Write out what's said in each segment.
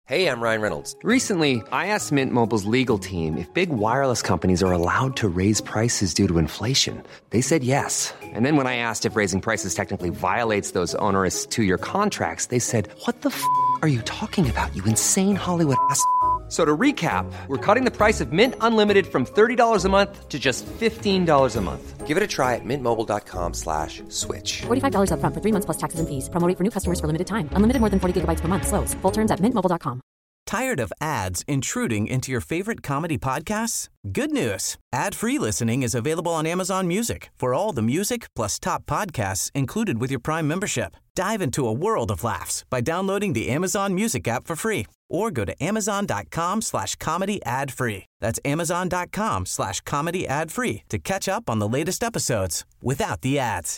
Hey, I'm Ryan Reynolds. Recently, I asked Mint Mobile's legal team if big wireless companies are allowed to raise prices due to inflation. They said yes. And then when I asked if raising prices technically violates those onerous two-year contracts, they said, "What the f*** are you talking about, you insane Hollywood ass?" So to recap, we're cutting the price of Mint Unlimited from $30 a month to just $15 a month. Give it a try at mintmobile.com/switch. $45 up front for 3 months plus taxes and fees. Promo rate for new customers for limited time. Unlimited more than 40 gigabytes per month. Slows full terms at mintmobile.com. Tired of ads intruding into your favorite comedy podcasts? Good news. Ad-free listening is available on Amazon Music for all the music plus top podcasts included with your Prime membership. Dive into a world of laughs by downloading the Amazon Music app for free or go to amazon.com/comedy ad-free. That's amazon.com/comedy ad-free to catch up on the latest episodes without the ads.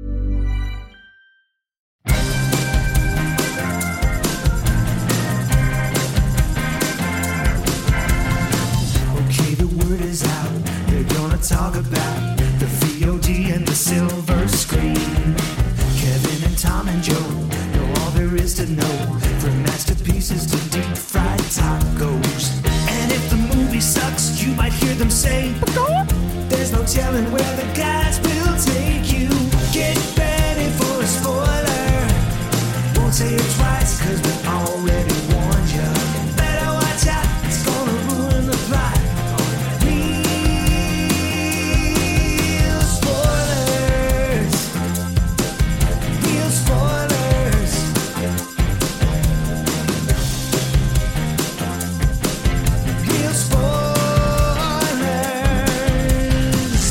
Okay, the word is out. They're gonna talk about the VOD and the silver screen. Kevin and Tom and Joe know all there is to know, from masterpieces to deep fried tacos. And if the movie sucks, you might hear them say, "There's no telling where the guys will take you." Get ready for a spoiler. Won't say it twice, 'cause we already warned you. Better watch out, it's gonna ruin the plot. Real spoilers. Real spoilers. Real spoilers.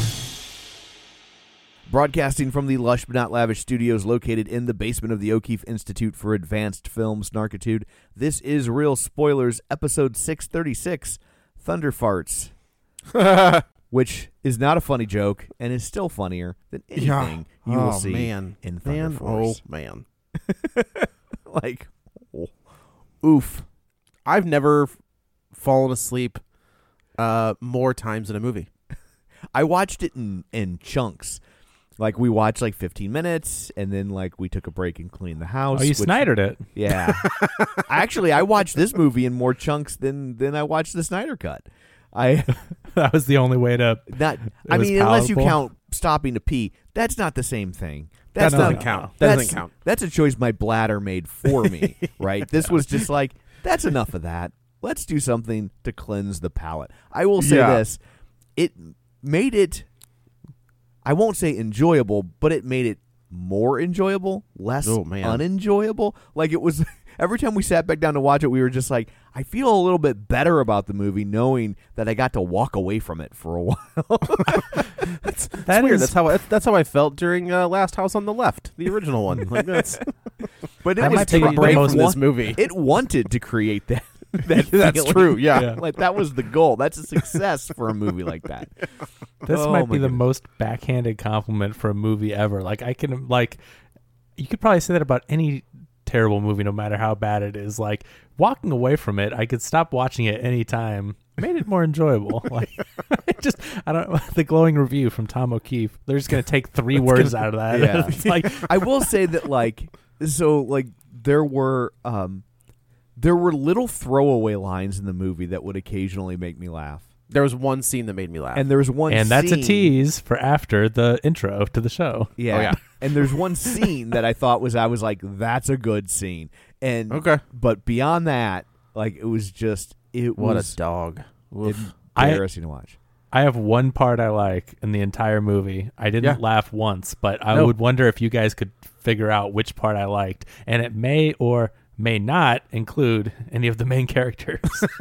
Broadcasting from the lush but not lavish studios located in the basement of the O'Keefe Institute for Advanced Film Snarkitude, this is Real Spoilers, episode 636, Thunder Farts, which is not a funny joke and is still funnier than anything you will see in Thunder Force. Oh, man. Like, oof. I've never fallen asleep more times in a movie. I watched it in chunks. Like, we watched, 15 minutes, and then, we took a break and cleaned the house. Oh, you Snydered it. Yeah. Actually, I watched this movie in more chunks than I watched the Snyder Cut. That was the only way to... unless you count stopping to pee, that's not the same thing. That doesn't count. That doesn't count. That's a choice my bladder made for me, right? This was just that's enough of that. Let's do something to cleanse the palate. I will say this. It made it... I won't say enjoyable, but it made it more enjoyable, less unenjoyable. It was every time we sat back down to watch it, we were just I feel a little bit better about the movie knowing that I got to walk away from it for a while. That's weird. That's how I felt during Last House on the Left, the original one. But it was taking break from this movie. It wanted to create that. That's feeling. true. Yeah. That was the goal. That's a success for a movie like that. This might be the most backhanded compliment for a movie ever. You could probably say that about any terrible movie, no matter how bad it is. Walking away from it, I could stop watching it any time. Made it more enjoyable. The glowing review from Tom O'Keefe. They're just gonna take three words out of that. Yeah. It's I will say that there were little throwaway lines in the movie that would occasionally make me laugh. There was one scene that made me laugh. And there was one and scene... that's a tease for after the intro to the show. Yeah. Oh, yeah. And there's one scene that I thought I was like, that's a good scene. And okay. But beyond that, it was just... What a dog. Embarrassing to watch. I have one part I like in the entire movie. I didn't laugh once, but I would wonder if you guys could figure out which part I liked. And it may or may not include any of the main characters.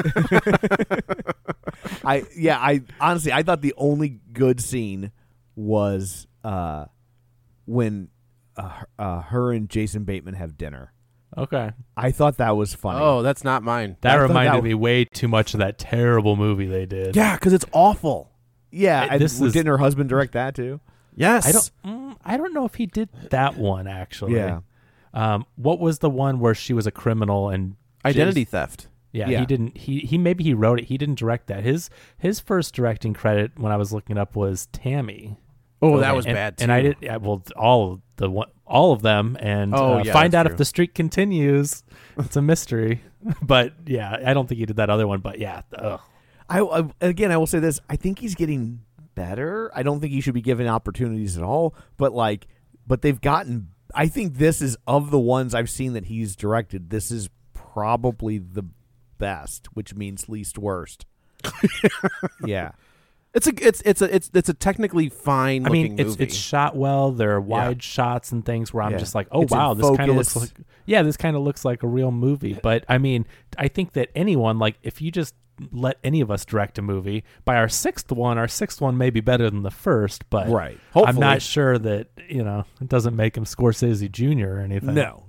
I honestly, I thought the only good scene was when her and Jason Bateman have dinner. Okay. I thought that was funny. Oh, that's not mine. That reminded me way too much of that terrible movie they did. Yeah, because it's awful. Yeah, didn't her husband direct that too? Yes. I don't know if he did that one actually. Yeah. What was the one where she was a criminal and identity theft? Yeah, he didn't. He maybe he wrote it. He didn't direct that. His first directing credit when I was looking up was Tammy. Oh, that was bad too. And I did all of them, and find out if the streak continues. It's a mystery, but yeah, I don't think he did that other one. But yeah, I will say this: I think he's getting better. I don't think he should be given opportunities at all. But they've gotten. I think this is, of the ones I've seen that he's directed, this is probably the best, which means least worst. Yeah. It's a technically fine. I mean, movie. it's shot well. There are wide shots and things where I'm just like, oh wow, this kind of looks like a real movie. But I mean, I think that anyone, like, if you just let any of us direct a movie, by our sixth one may be better than the first. But hopefully. I'm not sure that it doesn't make him Scorsese Jr. or anything. No.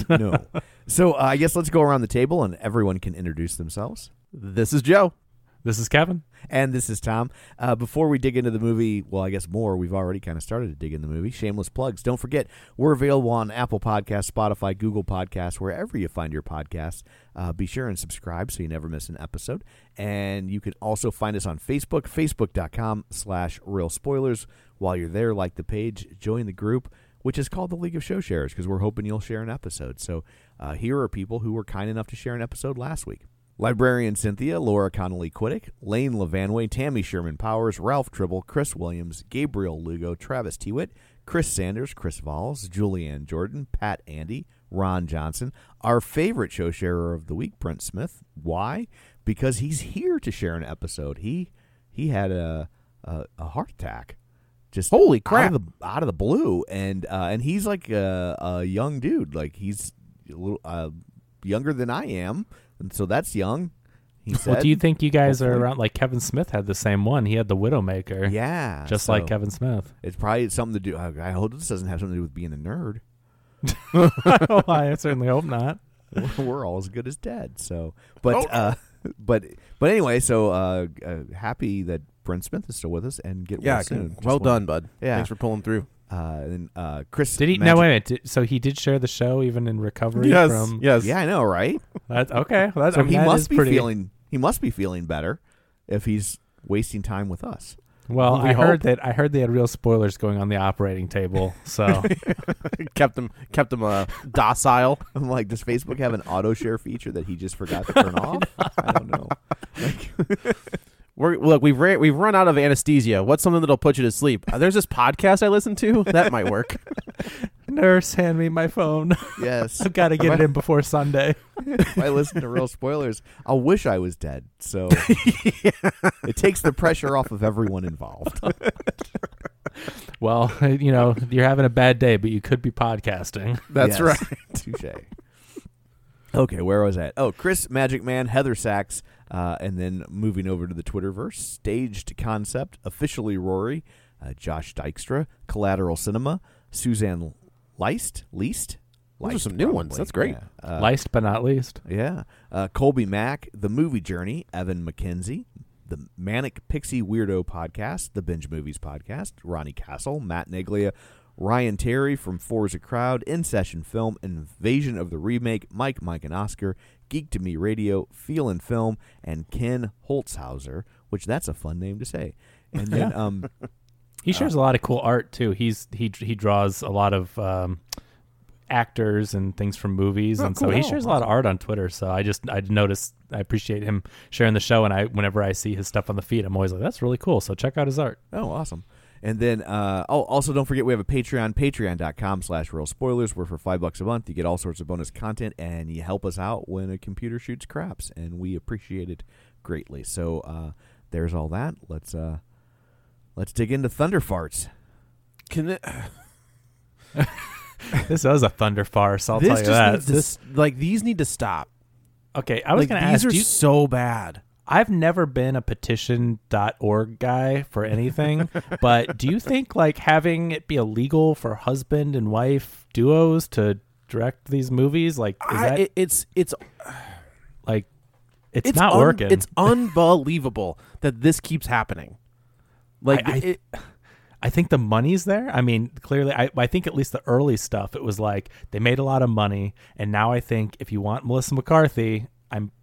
So I guess let's go around the table and everyone can introduce themselves. This is Joe. This is Kevin. And this is Tom. Before we dig into the movie, well, I guess more, we've already kind of started to dig in the movie. Shameless plugs. Don't forget, we're available on Apple Podcasts, Spotify, Google Podcasts, wherever you find your podcasts. Be sure and subscribe so you never miss an episode. And you can also find us on Facebook, facebook.com/Real Spoilers. While you're there, like the page, join the group, which is called the League of Show Sharers, because we're hoping you'll share an episode. So here are people who were kind enough to share an episode last week. Librarian Cynthia, Laura Connolly Quiddick, Lane Levanway, Tammy Sherman Powers, Ralph Tribble, Chris Williams, Gabriel Lugo, Travis Tewitt, Chris Sanders, Chris Valls, Julianne Jordan, Pat Andy, Ron Johnson, our favorite show sharer of the week, Brent Smith. Why? Because he's here to share an episode. He had a heart attack. Just holy crap, out of the blue, and he's like a young dude. Like, he's a little younger than I am. And so that's young, he said. Well, do you think you guys are around? Like, Kevin Smith had the same one. He had the Widowmaker. Yeah. Just like Kevin Smith. It's probably something to do. I hope this doesn't have something to do with being a nerd. I certainly hope not. We're all as good as dead. So, but anyway, so happy that Brent Smith is still with us and get well soon. Well done, bud. Yeah. Thanks for pulling through. And Chris, did he? No, wait a minute. So he did share the show even in recovery. Yes, yes. Yeah, I know, right? That's okay. So he must be feeling better if he's wasting time with us. Well, I heard they had real spoilers going on the operating table, so kept them docile. I'm like, does Facebook have an auto share feature that he just forgot to turn off? I don't know. We've run out of anesthesia. What's something that'll put you to sleep? There's this podcast I listen to that might work. Nurse, hand me my phone. Yes, I've got to get it in before Sunday. If I listen to Real Spoilers, I'll wish I was dead. So it takes the pressure off of everyone involved. Well, you're having a bad day, but you could be podcasting. That's right. Touche. Okay, where was I? Oh, Chris Magic Man, Heather Sachs, and then moving over to the Twitterverse, Staged Concept, Officially Rory, Josh Dykstra, Collateral Cinema, Suzanne Leist. Those are some new ones. That's great. Yeah. Leist but not least. Yeah. Colby Mack, The Movie Journey, Evan McKenzie, the Manic Pixie Weirdo Podcast, the Binge Movies Podcast, Ronnie Castle, Matt Neglia, Ryan Terry from Forza Crowd, In Session Film, Invasion of the Remake, Mike, and Oscar, Geek to Me Radio, Feel and Film, and Ken Holtzhauser, which that's a fun name to say. And then he shares a lot of cool art too. He draws a lot of actors and things from movies, and cool. So he shares a lot of art on Twitter. So I noticed, I appreciate him sharing the show, and whenever I see his stuff on the feed, I'm always like, that's really cool. So check out his art. Oh, awesome. And then, also don't forget we have a Patreon, patreon.com/Real Spoilers, where for $5 a month you get all sorts of bonus content and you help us out when a computer shoots craps, and we appreciate it greatly. So there's all that. Let's dig into Thunder Farts. This was a thunder farce. I'll tell you that. These need to stop. Okay, I was going to ask. These are so bad. I've never been a petition.org guy for anything, but do you think having it be illegal for husband and wife duos to direct these movies, it's not working. It's unbelievable that this keeps happening. I think the money's there. I mean, clearly, I think at least the early stuff, it was like they made a lot of money, and now I think if you want Melissa McCarthy,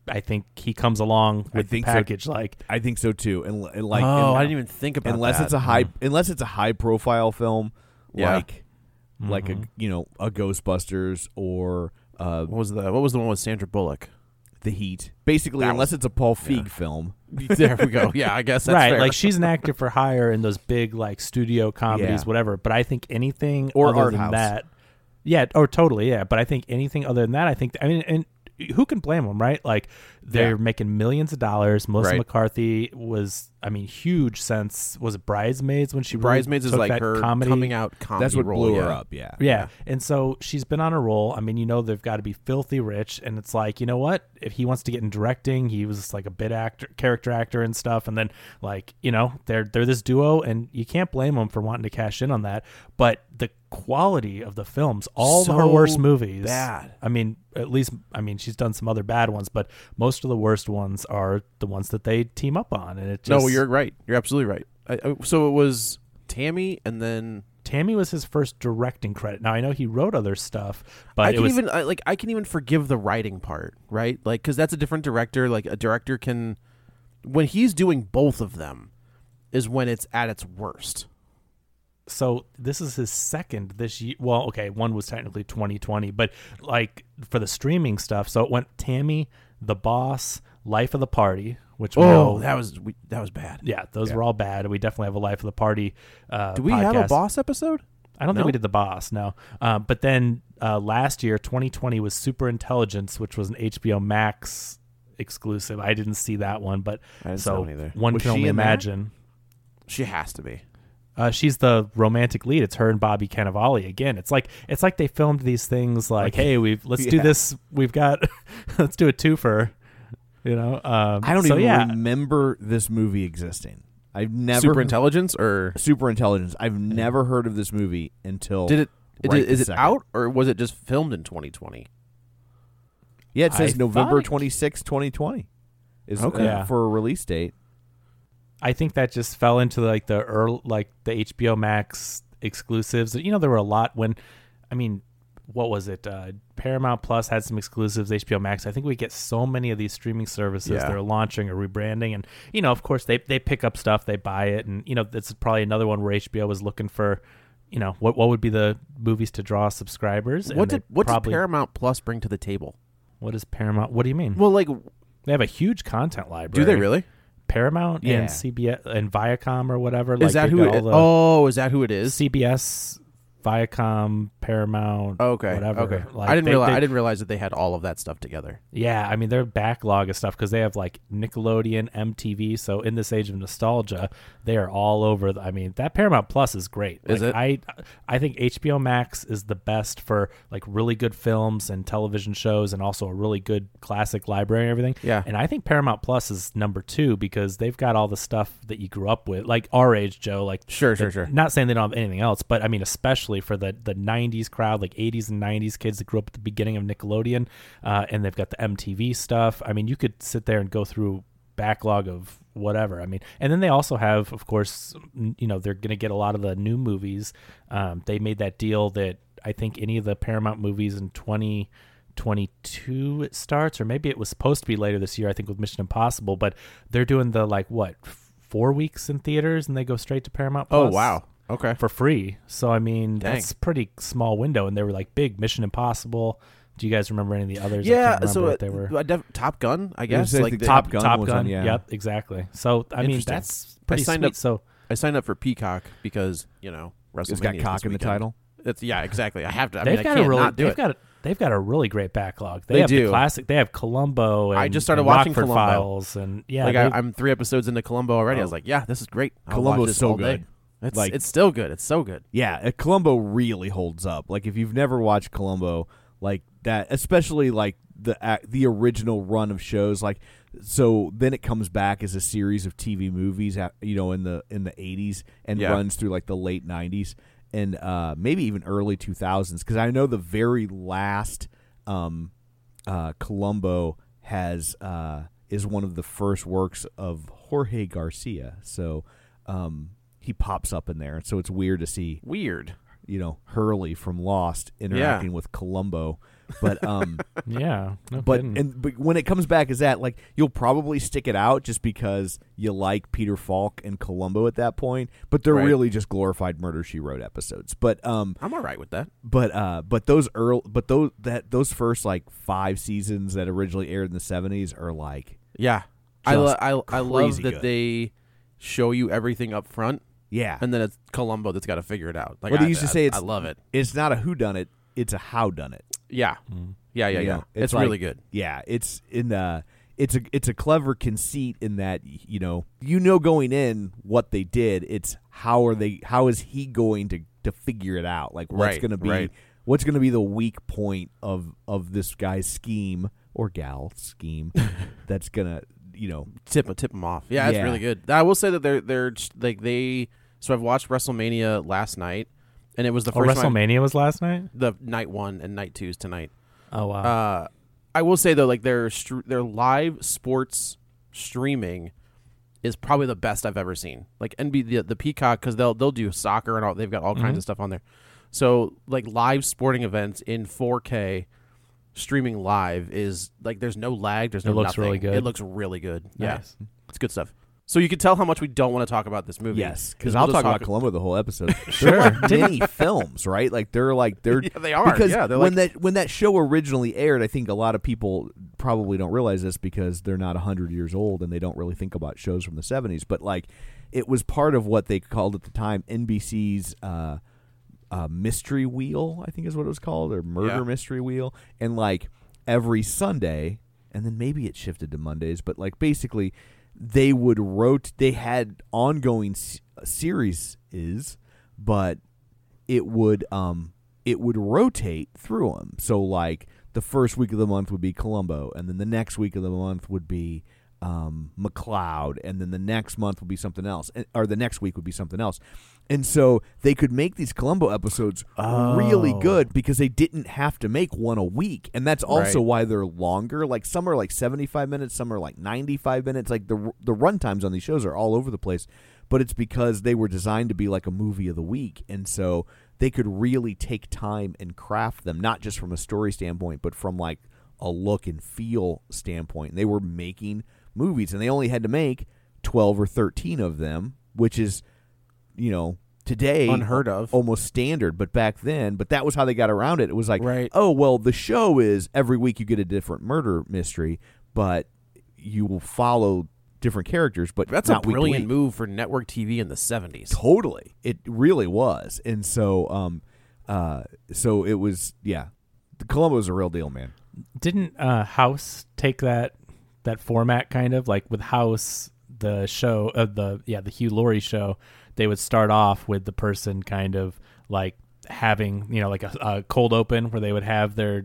I think he comes along with the package. So, like I think so too. And like, I didn't even think about unless that. Unless it's a high profile film, Yeah. like a Ghostbusters or what was the one with Sandra Bullock? The Heat. Basically, unless it's a Paul Feig film. There we go. Yeah, I guess that's right. fair. Like she's an actor for hire in those big like studio comedies, whatever. But I think anything or other art than house. that, totally, yeah. But I think anything other than that, and who can blame them, right? Like they're making millions of dollars. Melissa McCarthy was, huge since was it Bridesmaids when she Bridesmaids really is took like that her comedy? coming out comedy. That's what role, blew her up. Yeah. And so she's been on a roll. They've got to be filthy rich, and it's like, you know what? If he wants to get in directing, he was like a bit character actor and stuff, and then like they're this duo, and you can't blame them for wanting to cash in on that. But the quality of the films, all of her worst movies, bad. At least she's done some other bad ones, but most of the worst ones are the ones that they team up on, and it just No, you're right. You're absolutely right. So it was Tammy, and then Tammy was his first directing credit. Now I know he wrote other stuff, but I can even forgive the writing part, right? Like, because that's a different director. Like a director can, when he's doing both of them, is when it's at its worst. So this is his second this year. Well, okay, one was technically 2020, but like for the streaming stuff, so it went Tammy, The Boss, Life of the Party, which that was bad. Yeah, those were all bad. We definitely have a Life of the Party. Do we have a Boss episode? I don't think we did The Boss, no. But then last year, 2020, was Super Intelligence, which was an HBO Max exclusive. I didn't see that one, but I didn't see that one either. One Was can she only in that? imagine. She has to be. She's the romantic lead. It's her and Bobby Cannavale again. It's like they filmed these things like, hey, let's do this. We've got let's do a twofer. I don't even remember this movie existing. I've never Super Intelligence. I've never heard of this movie until. Is it out, or was it just filmed in 2020? Yeah, it says I November thought- 26, 2020 is Okay. for a release date. I think that just fell into like the HBO Max exclusives. There were a lot when, what was it? Paramount Plus had some exclusives. HBO Max. I think we get so many of these streaming services they're launching or rebranding, and of course they pick up stuff, they buy it, and this is probably another one where HBO was looking for, what would be the movies to draw subscribers. What did Paramount Plus bring to the table? What is Paramount? What do you mean? Well, like they have a huge content library. Do they really? Paramount and CBS and Viacom or whatever. Is that who? Is that who it is? CBS, Viacom, Paramount. Okay. Whatever. Okay. Like, I didn't realize that they had all of that stuff together. Yeah, their backlog of stuff because they have like Nickelodeon, MTV. So in this age of nostalgia, they are all over. That Paramount Plus is great. Is it? I think HBO Max is the best for like really good films and television shows, and also a really good classic library and everything. Yeah. And I think Paramount Plus is number 2 because they've got all the stuff that you grew up with, like our age, Joe. Like sure. Not saying they don't have anything else, but especially for the 90s crowd, like 80s and 90s kids that grew up at the beginning of Nickelodeon, and they've got the MTV stuff. You could sit there and go through backlog of whatever. And then they also have, of course, they're going to get a lot of the new movies. They made that deal that I think any of the Paramount movies in 2022 it starts, or maybe it was supposed to be later this year, I think with Mission Impossible, but they're doing the 4 weeks in theaters and they go straight to Paramount Plus. Oh, wow. Okay. For free. So, that's a pretty small window. And they were like big Mission Impossible. Do you guys remember any of the others? Yeah. I can't remember what they were. Top Gun, I guess. Like Top Gun. Was on, yeah. Yep, exactly. So, that's pretty sweet. So I signed up for Peacock because, WrestleMania. It's got cock in the title. Yeah, exactly. I have to. They've got a really great backlog. They have do. The classic. They have Columbo. And, I just started and watching Rockford Columbo. Files, and yeah, I'm 3 episodes into Columbo already. I was like, yeah, this is great. Columbo's so good. It's still good. It's so good. Yeah, Columbo really holds up. Like if you've never watched Columbo, like that, especially like the original run of shows, like so then it comes back as a series of TV movies, in the 80s and runs through like the late 90s and maybe even early 2000s. Because I know the very last Columbo is one of the first works of Jorge Garcia. So. He pops up in there, and so it's weird to see Hurley from Lost interacting with Columbo. But Yeah, no but kidding. but when it comes back as that, like, you'll probably stick it out just because you like Peter Falk and Columbo at that point. But they're Right. really just glorified Murder, She Wrote episodes. But I'm all right with that. but those first like 5 seasons that originally aired in the 70s are like, Yeah, Just I love crazy that good. they show you everything up front, yeah. and then it's Columbo that's got to figure it out. Like Well, they used to say I love it. It's not a whodunit, it's a howdunit. Yeah, yeah. You know, It's like- really good. Yeah, it's a clever conceit in that going in what they did. It's how is he going to figure it out? Like what's Right, going to be right. what's going to be the weak point of this guy's scheme or gal scheme that's gonna Tip them off. Yeah, it's Yeah. really good. I will say that they're like they. So I've watched WrestleMania last night, and it was the first time. WrestleMania was last night. The night 1 and night 2 is tonight. Oh wow. I will say though, like their live sports streaming is probably the best I've ever seen. Like the Peacock, because they'll do soccer and all. They've got all kinds of stuff on there. So like live sporting events in 4K streaming live is like there's no lag. There's no It looks nothing. really good. It looks really good. Yeah, Nice. it's good stuff. So you can tell how much we don't want to talk about this movie. Yes, because we'll I'll just talk about Columbo the whole episode. They're like mini films, right? Like they're Yeah, they are. Because Yeah, they're when like- that show originally aired, I think a lot of people probably don't realize this because they're not 100 years old and they don't really think about shows from the 70s. But like, it was part of what they called at the time NBC's Mystery Wheel, I think is what it was called, or Murder Mystery Wheel, and like every Sunday, and then maybe it shifted to Mondays, but like basically. They would they had ongoing series, but it would rotate through them. So like the first week of the month would be Columbo, and then the next week of the month would be McCloud, and then the next month would be something else, or the next week would be something else. And so they could make these Columbo episodes really good because they didn't have to make one a week. And that's also why they're longer. Like some are like 75 minutes, some are like 95 minutes. Like the run times on these shows are all over the place. But it's because they were designed to be like a movie of the week. And so they could really take time and craft them, not just from a story standpoint, but from like a look and feel standpoint. And they were making movies, and they only had to make 12 or 13 of them, which is, today Unheard of. almost standard. But back then, that was how they got around it. It was like, Right. oh, well, the show is every week you get a different murder mystery, but you will follow different characters, but That's a not week to brilliant week. move for network TV in the 70s. Totally. It really was. And so so it was, the Columbo's a real deal, man. Didn't House take that format kind of like with House, the show the Hugh Laurie show? They would start off with the person kind of like having like a cold open where they would have their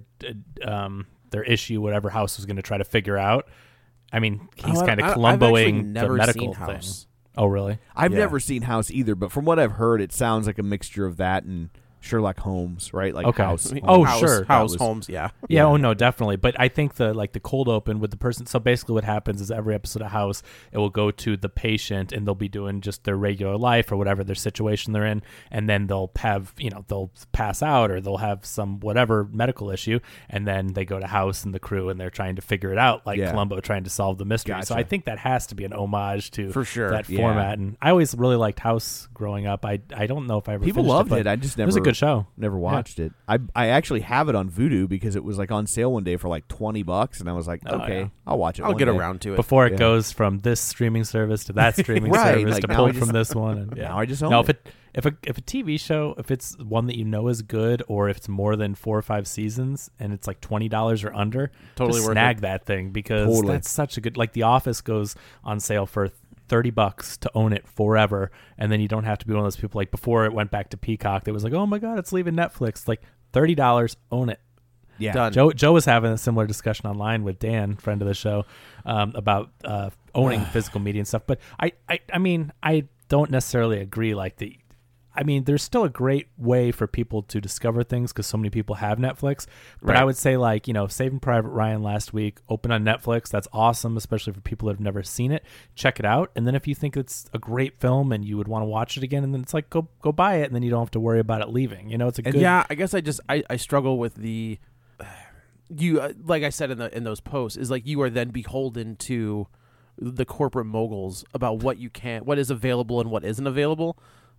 issue, whatever House was going to try to figure out. I mean, he's kind of Columboing the medical thing. Oh, really? I've never seen House either, but from what I've heard, it sounds like a mixture of that and Sherlock Holmes, right? Like Okay. House. Oh, House, sure. House, That was- Holmes, yeah. Yeah, oh no, definitely. But I think the cold open with the person. So basically, what happens is every episode of House, it will go to the patient, and they'll be doing just their regular life or whatever their situation they're in, and then they'll have they'll pass out or they'll have some whatever medical issue, and then they go to House and the crew, and they're trying to figure it out, like Columbo trying to solve the mystery. So Gotcha. I think that has to be an homage to For sure. that Yeah. format. And I always really liked House growing up. I don't know if I ever People finished loved but it. I just never. It was a good show. Never watched it. I actually have it on Vudu because it was like on sale one day for like $20, and I was like, okay, yeah. I'll watch it. I'll one get day. around to it. Before it goes from this streaming service to that streaming Right, service like to now pull I just- from this one. And, Now I just own no, it. if a TV show, if it's one that you know is good, or if it's more than 4 or 5 seasons and it's like $20 or under, Totally just worth snag it. that thing because Totally. that's such a good. Like The Office goes on sale for $30 to own it forever, and then you don't have to be one of those people like before it went back to Peacock. That was like, oh my god, it's leaving Netflix. Like $30, own it. Yeah. Done. Joe was having a similar discussion online with Dan, friend of the show, about owning physical media and stuff. But I mean, I don't necessarily agree. There's still a great way for people to discover things because so many people have Netflix. But Right. I would say Saving Private Ryan last week, open on Netflix. That's awesome, especially for people that have never seen it. Check it out. And then if you think it's a great film and you would want to watch it again, and then it's like, go buy it. And then you don't have to worry about it leaving. It's a good. Yeah, I guess I struggle with the you like I said in those posts, is like you are then beholden to the corporate moguls about what is available and what isn't available.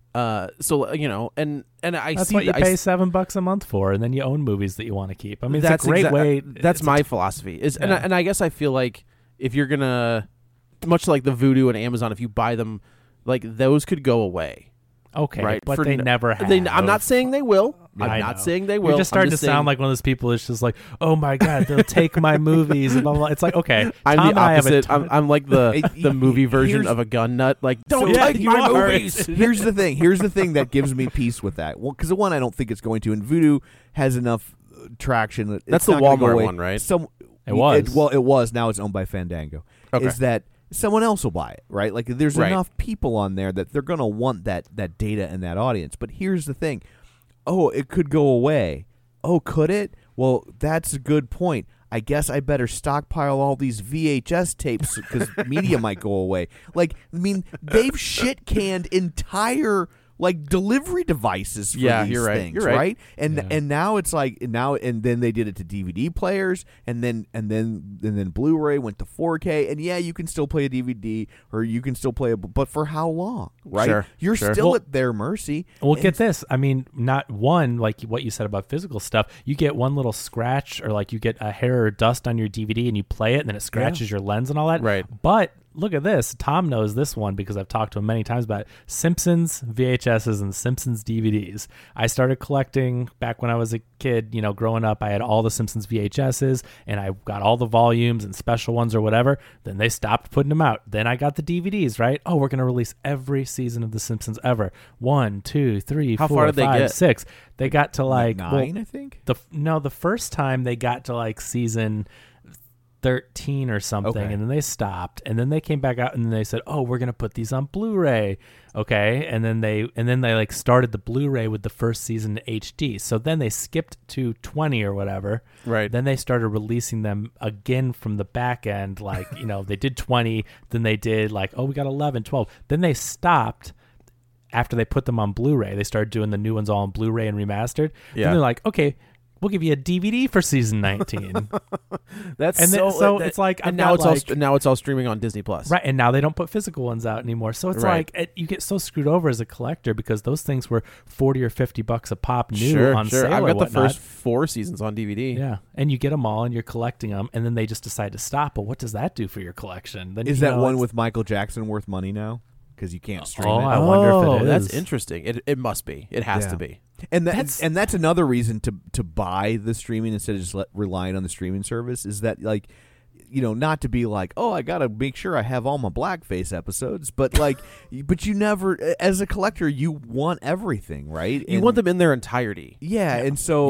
So and I that's see what you pay $7 a month for, and then you own movies that you want to keep. I mean, it's that's a great way. That's my philosophy. And I guess I feel like if you're gonna, much like the Vudu and Amazon, if you buy them, like those could go away. Okay, right? But they never have. I'm not saying they will. I'm not saying they will. You're just starting to sound like one of those people that's just like, oh my God, they'll take my movies. And blah, blah, blah. It's like, okay. I'm the opposite. I'm like the movie version of a gun nut. Like, don't take my movies. Here's the thing. Here's the thing that gives me peace with that. Well, because one, I don't think it's going to. And Vudu has enough traction. That that's the Walmart one, right? It was. It was. Now it's owned by Fandango. Okay. Is that someone else will buy it, right? Like there's enough people on there that they're going to want that data and that audience. But here's the thing. Oh, it could go away. Oh, could it? Well, that's a good point. I guess I better stockpile all these VHS tapes because media might go away. Like, I mean, they've shit-canned entire delivery devices for these things, You're right? And now it's like and then they did it to DVD players, and then Blu-ray went to 4K, and you can still play a DVD or you can still play but for how long, right? Sure, You're still at their mercy. Well, get this. I mean, not one, like what you said about physical stuff. You get one little scratch or you get a hair or dust on your DVD and you play it and then it scratches your lens and all that. Right. But look at this. Tom knows this one because I've talked to him many times about it. Simpsons VHSs and Simpsons DVDs. I started collecting back when I was a kid, growing up. I had all the Simpsons VHSs and I got all the volumes and special ones or whatever. Then they stopped putting them out. Then I got the DVDs, right? Oh, we're going to release every season of The Simpsons ever. 1, 2, 3, How 4, far did 5, they get? 6. They got to 9, I think. The first time they got to season 13 or something, and then they stopped, and then they came back out, and then they said, "Oh, we're gonna put these on Blu-ray." Okay, and then they started the Blu-ray with the first season HD. So then they skipped to 20 or whatever. Right. Then they started releasing them again from the back end, they did 20, then they did we got 11, 12. Then they stopped. After they put them on Blu-ray, they started doing the new ones all on Blu-ray and remastered. Yeah. And they're like, okay, we'll give you a DVD for season 19. That's and then, so it's like, and now it's all streaming on Disney Plus, right? And now they don't put physical ones out anymore. So it's you get so screwed over as a collector because those things were $40 or $50 a pop new on sale. I've got or the first 4 seasons on DVD. Yeah, and you get them all, and you're collecting them, and then they just decide to stop. But what does that do for your collection? Then is that one with Michael Jackson worth money now? Because you can't stream it. I wonder if it is. That's interesting. It must be. It has to be. And that's another reason to buy the streaming instead of just relying on the streaming service is that not to be like, oh, I gotta make sure I have all my blackface episodes, but but you never, as a collector, you want everything, right? You want them in their entirety. Yeah, and so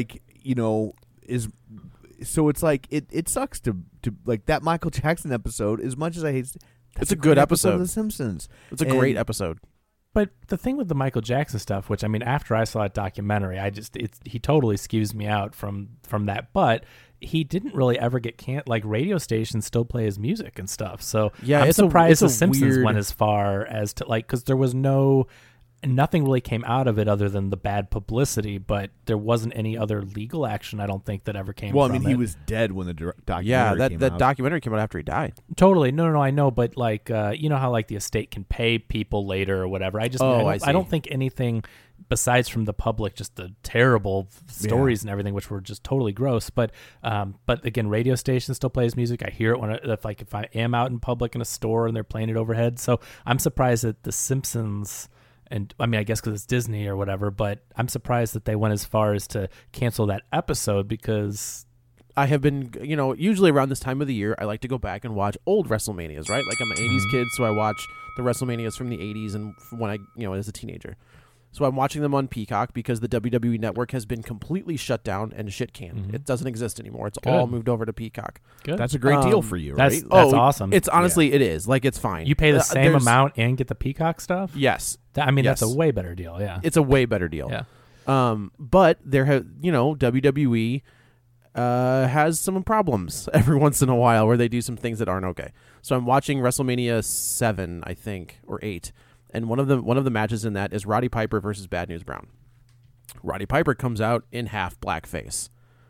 so it's it sucks to that Michael Jackson episode. As much as I hate. It's a good episode of The Simpsons. It's a great episode. But the thing with the Michael Jackson stuff, which after I saw that documentary, he totally skews me out from that. But he didn't really ever get radio stations still play his music and stuff. So I'm surprised The Simpsons went as far as to because there was nothing really came out of it other than the bad publicity, but there wasn't any other legal action, I don't think, that ever came from it. Well, I mean, he was dead when the documentary came out. Documentary came out after he died. Totally. No, I know, but you know how the estate can pay people later or whatever. I don't think anything besides from the public, just the terrible stories and everything, which were just totally gross. But again, radio stations still play his music. I hear it if I am out in public in a store and they're playing it overhead. So I'm surprised that The Simpsons. And I mean, I guess because it's Disney or whatever, but I'm surprised that they went as far as to cancel that episode because I have been, usually around this time of the year, I like to go back and watch old WrestleManias, right? Like I'm an 80s kid, so I watch the WrestleManias from the 80s and when I, as a teenager. So I'm watching them on Peacock because the WWE Network has been completely shut down and shit canned. Mm-hmm. It doesn't exist anymore. It's all moved over to Peacock. Good. That's a great deal for you, right? That's awesome. It's honestly, it is. It's fine. You pay the same amount and get the Peacock stuff? Yes. That's a way better deal, yeah. It's a way better deal. Yeah. But there WWE has some problems every once in a while where they do some things that aren't okay. So I'm watching WrestleMania 7, I think, or 8. And one of the matches in that is Roddy Piper versus Bad News Brown. Roddy Piper comes out in half blackface.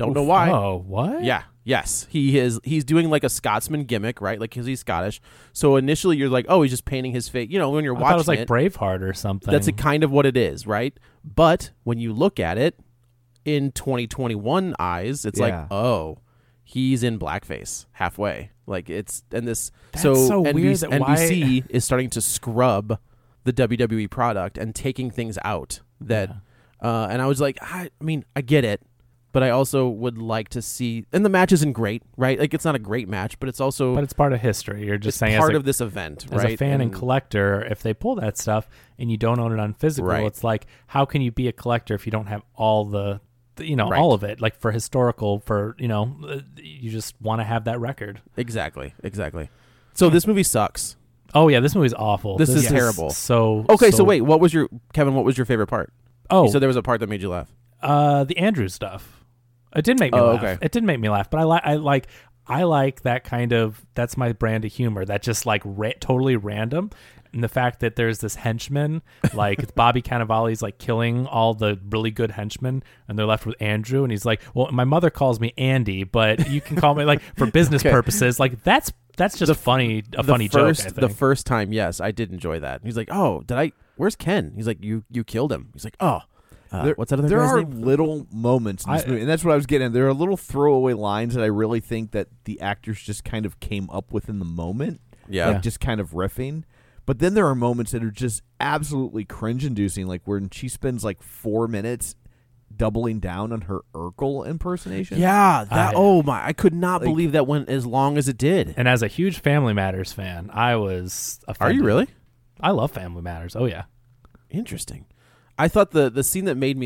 Don't know why. Oh, what? Yeah. Yes. He's doing like a Scotsman gimmick, right? Like, because he's Scottish. So initially you're like, oh, he's just painting his face. You know, when you're watching I thought it was like Braveheart or something. that's kind of what it is, right? But when you look at it in 2021 eyes, it's like, oh, he's in blackface halfway. Like it's and this. That's so weird that NBC is starting to scrub the WWE product and taking things out that. And I was like, I mean, I get it. But I also would like to see, and the match isn't great, right? Like it's not a great match, but it's also, but it's part of history. You're just saying part of this event, right? As a fan and collector, if they pull that stuff and you don't own it on physical, Right. it's like, how can you be a collector if you don't have all the Right. all of it? Like for historical, you just want to have that record. Exactly. So this movie sucks. Oh yeah, this movie's awful. This is terrible. So Okay, so wait, what was your favorite part? Oh, You said there was a part that made you laugh. the Andrew stuff. It did make me laugh. Okay. It did make me laugh, but I like that kind of, that's my brand of humor. That just like totally random. And the fact that there's this henchman, like Bobby Cannavale's like killing all the really good henchmen, and they're left with Andrew, and he's like, "Well, my mother calls me Andy, but you can call me like for business purposes." Like that's just funny joke. I think. The first time, yes, I did enjoy that. He's like, "Oh, where's Ken?" He's like, "You killed him." He's like, "Oh." What's that other There guy's are name? little moments in this movie, and that's what I was getting at. There are little throwaway lines that I really think that the actors just kind of came up with in the moment. Yeah. Like just kind of riffing. But then there are moments that are just absolutely cringe-inducing, like when she spends like 4 minutes doubling down on her Urkel impersonation. Yeah, I could not believe that went as long as it did. And as a huge Family Matters fan, I was offended. Are you really? I love Family Matters. Oh yeah. Interesting. I thought the scene that made me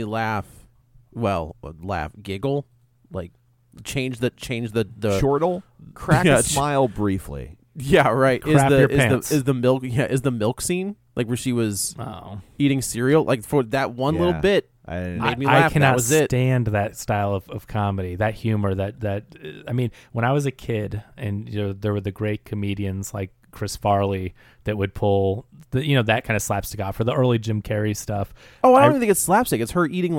giggle, like change the Chortle, crack Yeah, a smile briefly. Yeah, right. Crap your pants. Is the milk scene, like where she was eating cereal, like for that one little bit made me laugh. I cannot that was it. stand that style of comedy, that humor. That I mean, when I was a kid, and there were the great comedians like Chris Farley that would pull that kind of slapstick off, for the early Jim Carrey stuff. Oh, I don't even think it's slapstick. It's her eating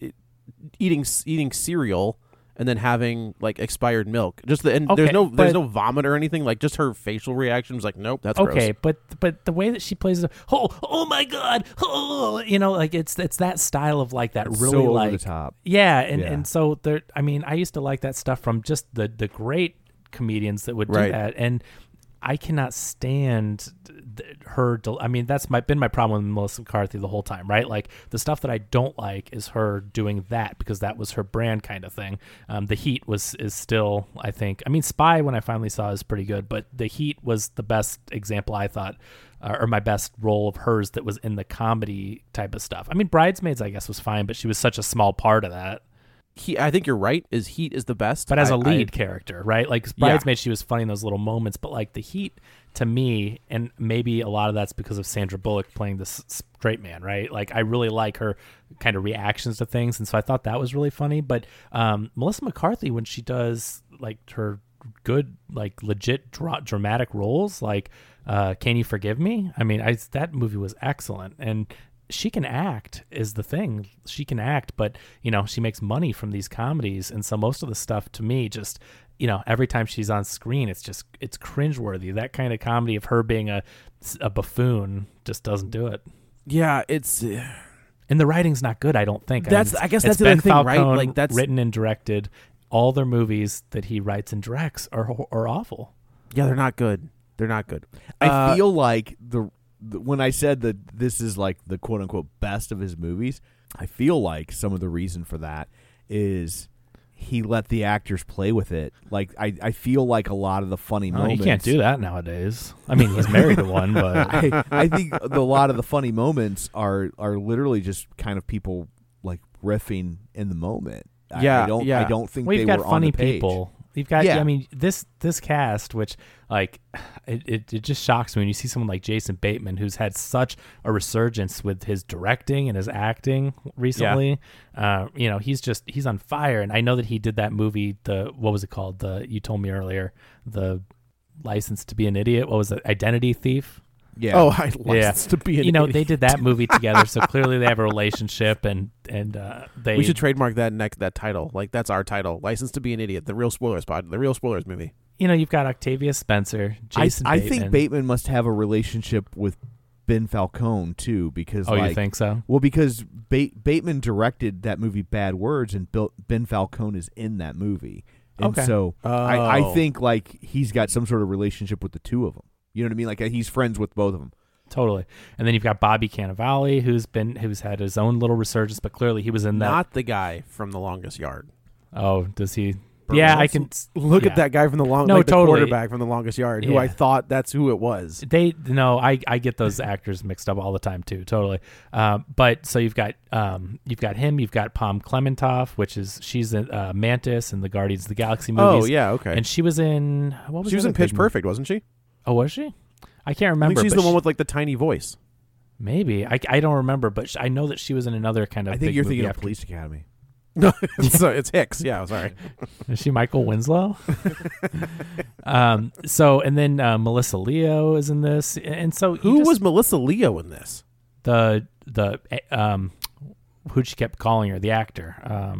eating cereal and then having like expired milk. Just there's no vomit or anything. Like just her facial reaction was like, nope, that's okay. gross. But the way that she plays it, oh my god, like it's that style of like that It's really so like over the top. Yeah, and so there. I mean, I used to like that stuff from just the great comedians that would do that, and I cannot stand her. I mean, that's been my problem with Melissa McCarthy the whole time, right? Like the stuff that I don't like is her doing that, because that was her brand kind of thing. The Heat is still, I think. I mean, Spy, when I finally saw, is pretty good, but The Heat was the best example, I thought, or my best role of hers that was in the comedy type of stuff. I mean, Bridesmaids, I guess, was fine, but she was such a small part of that. I think you're right. Heat is the best, but as a lead character, right? Like Bridesmaids, she was funny in those little moments. But like The Heat, to me, and maybe a lot of that's because of Sandra Bullock playing this straight man, right? Like I really like her kind of reactions to things, and so I thought that was really funny. But Melissa McCarthy, when she does like her good, like legit dramatic roles, like Can You Forgive Me? I mean, that movie was excellent, and she can act is the thing. She can act, but she makes money from these comedies, and so most of the stuff to me just every time she's on screen, it's cringeworthy. That kind of comedy of her being a buffoon just doesn't do it. Yeah, and the writing's not good. I don't think. I guess that's the Ben thing, Falcone, right? Like that's written and directed. All their movies that he writes and directs are awful. Yeah, they're not good. They're not good. I feel like when I said that this is like the quote unquote best of his movies, I feel like some of the reason for that is he let the actors play with it. Like I feel like a lot of the funny moments. You can't do that nowadays. I mean, he's married to one, but I think a lot of the funny moments are literally just kind of people like riffing in the moment. Yeah, I don't think we've they got were funny on the page. people. We've got. I mean, this cast, which like it just shocks me when you see someone like Jason Bateman, who's had such a resurgence with his directing and his acting recently. Yeah. He's on fire, and I know that he did that movie. What was it called? You told me earlier, the License to Be an Idiot. What was it? Identity Thief. Yeah. Oh, I License to Be an Idiot. They did that movie together, so clearly they have a relationship, and they. We should trademark that title. Like that's our title, License to Be an Idiot, the Real Spoilers movie. You've got Octavia Spencer, Jason I Bateman. think Bateman must have a relationship with Ben Falcone too, because you think so? Well, because Bateman directed that movie Bad Words, and Ben Falcone is in that movie, and so I think like he's got some sort of relationship with the two of them. You know what I mean? Like he's friends with both of them. Totally. And then you've got Bobby Cannavale, who's had his own little resurgence, but clearly he was in that. Not the guy from The Longest Yard. Oh, does he? Yeah, I can look at that guy from the totally. quarterback from The Longest Yard, who I thought that's who it was. I get those actors mixed up all the time too, totally. But so you've got him, you've got Pom Klementieff, she's in Mantis in the Guardians of the Galaxy movies. Oh yeah, okay. And she was in She was in Pitch Perfect, wasn't she? Oh, was she? I can't remember. I think she's the one with like the tiny voice. Maybe I don't remember, but I know that she was in another kind of. I think big you're movie thinking after. of Police Academy. No, it's Hicks. Yeah, sorry. Is she Michael Winslow? So and then Melissa Leo is in this, and so who was Melissa Leo in this? The who she kept calling her, the actor.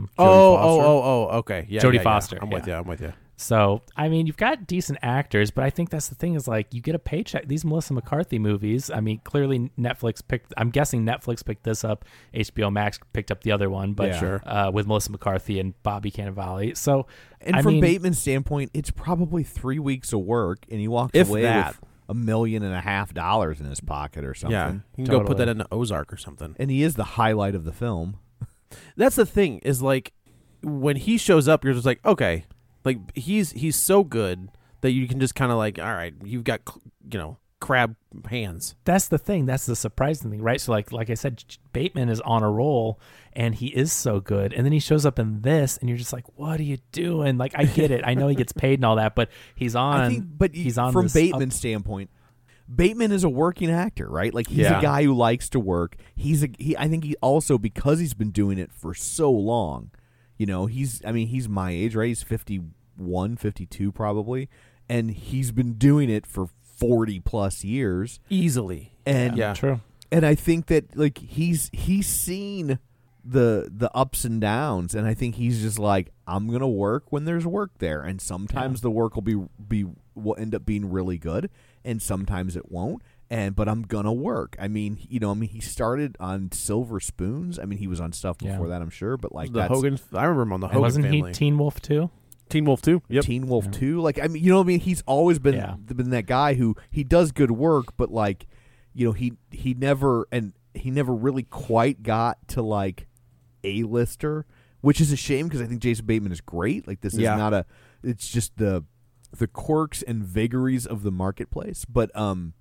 Okay, yeah, Jodie Foster. I'm with you. So, I mean, you've got decent actors, but I think that's the thing is like you get a paycheck. These Melissa McCarthy movies, I mean, clearly I'm guessing Netflix picked this up. HBO Max picked up the other one, but with Melissa McCarthy and Bobby Cannavale. So, from Bateman's standpoint, it's probably 3 weeks of work, and he walks away with $1.5 million in his pocket or something. Yeah, you can go put that into Ozark or something. And he is the highlight of the film. That's the thing is like when he shows up, you're just like, okay. Like he's so good that you can just kind of like, all right, you've got crab hands. That's the thing. That's the surprising thing, right? So like I said, Bateman is on a roll, and he is so good. And then he shows up in this, and you're just like, what are you doing? Like I get it. I know he gets paid and all that, but he's on. He's on from Bateman's standpoint. Bateman is a working actor, right? Like he's a guy who likes to work. I think he also, because he's been doing it for so long. He's my age, right? He's 51, 52 probably, and he's been doing it for 40 plus years easily. And true. And I think that like he's seen the ups and downs, and I think he's just like, I'm gonna work when there's work there, and sometimes the work will end up being really good, and sometimes it won't. But I'm gonna work. He started on Silver Spoons. I mean, he was on stuff before that, I'm sure. But like Hogan, I remember him on the Hogan Wasn't Family. he Teen Wolf 2? Teen Wolf 2. Yep. Teen Wolf 2. Like he's always been that guy who he does good work, but like, he never really quite got to like A-lister, which is a shame because I think Jason Bateman is great. Like this is not it's just the quirks and vagaries of the marketplace, but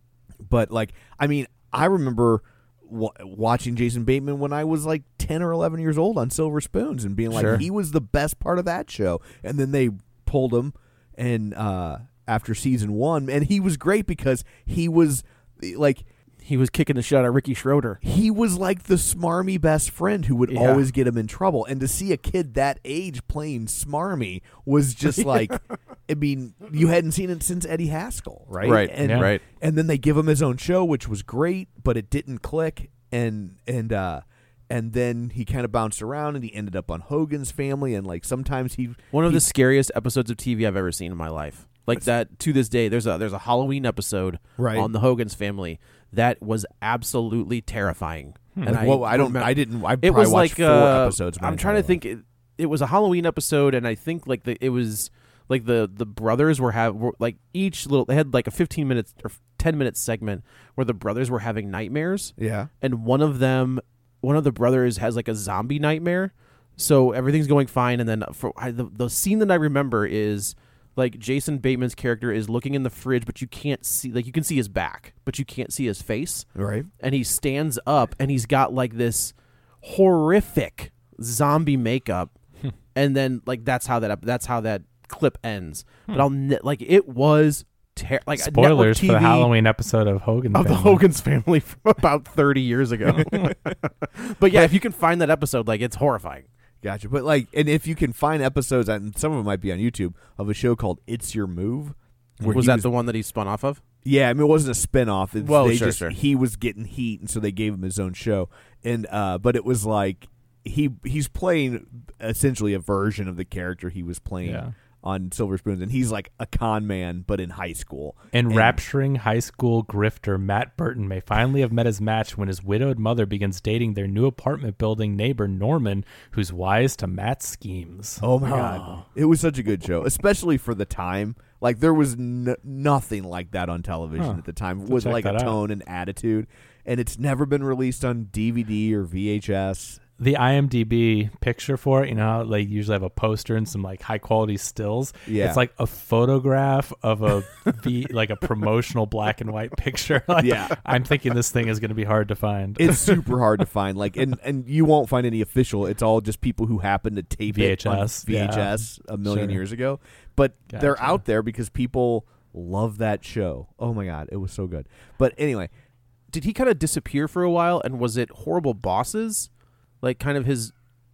like, I mean, I remember watching Jason Bateman when I was like 10 or 11 years old on Silver Spoons and being like, he was the best part of that show. And then they pulled him and after season 1, and he was great because he was like, he was kicking the shit out of Ricky Schroeder. He was like the smarmy best friend who would always get him in trouble. And to see a kid that age playing smarmy was just like, I mean, you hadn't seen it since Eddie Haskell, right? Right, right. And then they give him his own show, which was great, but it didn't click. And then he kind of bounced around, and he ended up on Hogan's Family. And like sometimes one of the scariest episodes of TV I've ever seen in my life. Like that to this day. There's a Halloween episode on the Hogan's Family that was absolutely terrifying. And I probably was watched 4 episodes. I'm trying to think. It was a Halloween episode, and I think like it was like the brothers were like each little, they had like a 15 minutes or 10 minute segment where the brothers were having nightmares. Yeah. And one of the brothers has like a zombie nightmare. So everything's going fine, and then the scene that I remember is like Jason Bateman's character is looking in the fridge, but you can't see, like you can see his back, but you can't see his face. Right. And he stands up, and he's got like this horrific zombie makeup, and then like that's how that clip ends. But like it was like spoilers for the Halloween episode of the Hogan's Family from about 30 years ago. But yeah, if you can find that episode, like it's horrifying. Gotcha. But like, and if you can find episodes, and some of them might be on YouTube, of a show called It's Your Move, Was that the one that he spun off of? Yeah, I mean, it wasn't a spinoff. Sure. He was getting heat, and so they gave him his own show. And but it was like he's playing essentially a version of the character he was playing on Silver Spoons, and he's like a con man, but in high school. Enrapturing high school grifter Matt Burton may finally have met his match when his widowed mother begins dating their new apartment building neighbor Norman, who's wise to Matt's schemes. Oh my God. It was such a good show, especially for the time. Like, there was nothing like that on television at the time with like a tone and attitude, and it's never been released on DVD or VHS. The IMDb picture for it, you know, how they usually have a poster and some like high quality stills. Yeah. It's like a photograph of like a promotional black and white picture. Like, yeah. I'm thinking this thing is going to be hard to find. It's super hard to find. Like, and you won't find any official. It's all just people who happen to tape it on VHS a million years ago. But they're out there because people love that show. Oh my God, it was so good. But anyway, did he kind of disappear for a while? And was it Horrible Bosses? Like, kind of his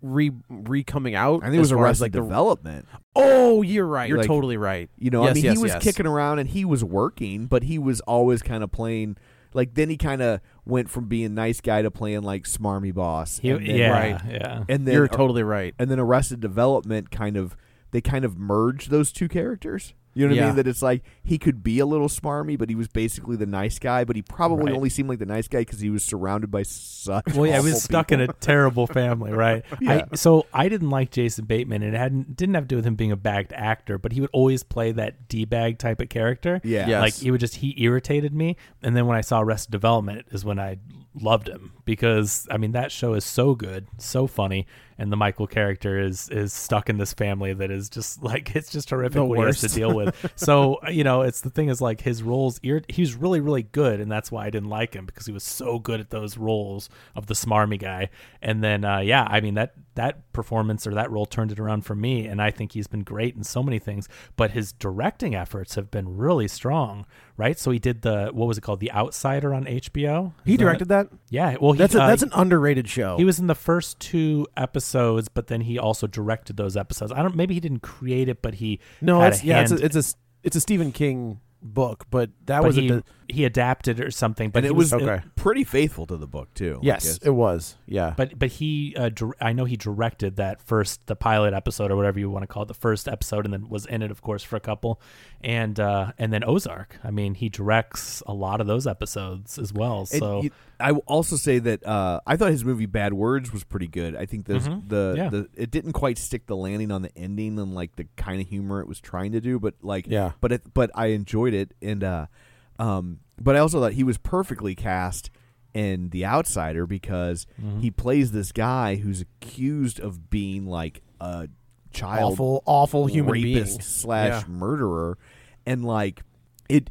coming out? I think it was Arrested Development. Oh, you're right. You're like, totally right. You know, I mean, he was kicking around and he was working, but he was always kind of playing. Like, then he kind of went from being nice guy to playing like smarmy boss. And then you're totally right. And then Arrested Development they kind of merged those two characters. You know what I mean? That it's like he could be a little smarmy, but he was basically the nice guy. But he probably only seemed like the nice guy because he was surrounded by such. Well, yeah, he was awful stuck people. in a terrible family, right? Yeah. So I didn't like Jason Bateman, and it didn't have to do with him being a bagged actor, but he would always play that D-bag type of character. Yeah, Yes. Like he irritated me. And then when I saw Arrested Development is when I loved him, because I mean that show is so good, so funny, and the Michael character is stuck in this family that is just like, it's just horrific what he has to deal with. So, you know, it's the thing is like his roles, he's really, really good, and that's why I didn't like him, because he was so good at those roles of the smarmy guy. And then I mean that performance or that role turned it around for me, and I think he's been great in so many things, but his directing efforts have been really strong, right? So he did what was it called? The Outsider on HBO. He directed that? Yeah. Well, that's an underrated show. He was in the first 2 episodes, but then he also directed those episodes. Maybe he didn't create it, but he it's a Stephen King book, but he adapted or something. But and it was pretty faithful to the book too. Yes, it was. Yeah, but he I know he directed the pilot episode or whatever you want to call it, the first episode, and then was in it, of course, for a couple, and then Ozark. I mean, he directs a lot of those episodes as well. So I will also say that I thought his movie Bad Words was pretty good. I think it didn't quite stick the landing on the ending and like the kind of humor it was trying to do, but I enjoyed it, and but I also thought he was perfectly cast in The Outsider, because he plays this guy who's accused of being like a child awful human rapist being / murderer, and like it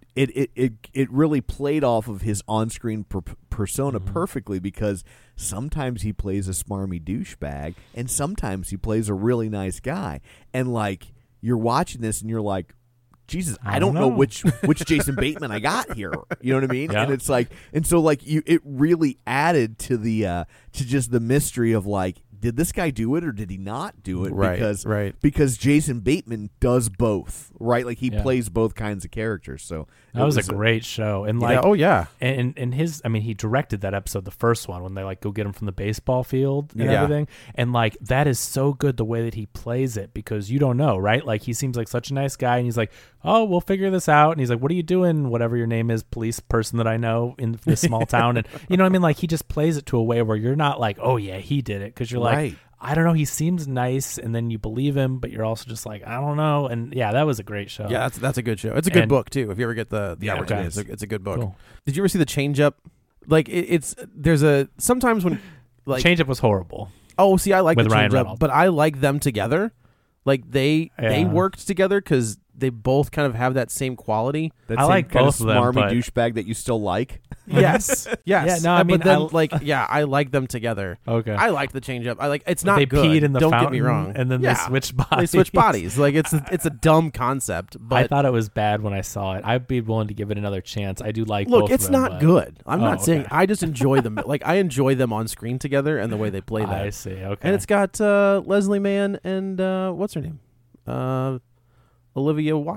really played off of his on-screen persona perfectly, because sometimes he plays a smarmy douchebag and sometimes he plays a really nice guy, and like you're watching this and you're like, Jesus, I don't know which Jason Bateman I got here. You know what I mean? Yeah. And it's like, and so like it really added to the to just the mystery of like, did this guy do it or did he not do it? Because Jason Bateman does both, right? Like he plays both kinds of characters. So that was a great show. And like, and his, I mean, he directed that episode, the first one, when they like go get him from the baseball field and everything. And like, that is so good the way that he plays it, because you don't know, right? Like he seems like such a nice guy, and he's like, oh, we'll figure this out. And he's like, what are you doing? Whatever your name is, police person that I know in this small town. And you know what I mean? Like he just plays it to a way where you're not like, oh yeah, he did it. Cause you're like, I don't know. He seems nice. And then you believe him, but you're also just like, I don't know. And yeah, that was a great show. Yeah, that's a good show. It's a good book too. If you ever get the opportunity, it's a good book. Cool. Did you ever see The Change Up? Like sometimes when like Change Up was horrible. Oh, see, I like with The Ryan Change Up, Reynolds. but I like them together. Like they worked together because they both kind of have that same quality. I like both of them, smarmy douchebag that you still like. Yes. Yeah, no, I mean, but then, I like them together. Okay. I like The Change Up. I like it's not they good. Peed in the Don't fountain, get me wrong. And then they switched bodies. They switch bodies. Like it's a dumb concept. But I thought it was bad when I saw it. I'd be willing to give it another chance. I do like. Look, both it's of them, not good. I'm not saying. Okay. I just enjoy them. Like I enjoy them on screen together and the way they play that. I see. Okay. And it's got Leslie Mann and what's her name? Olivia Wilde.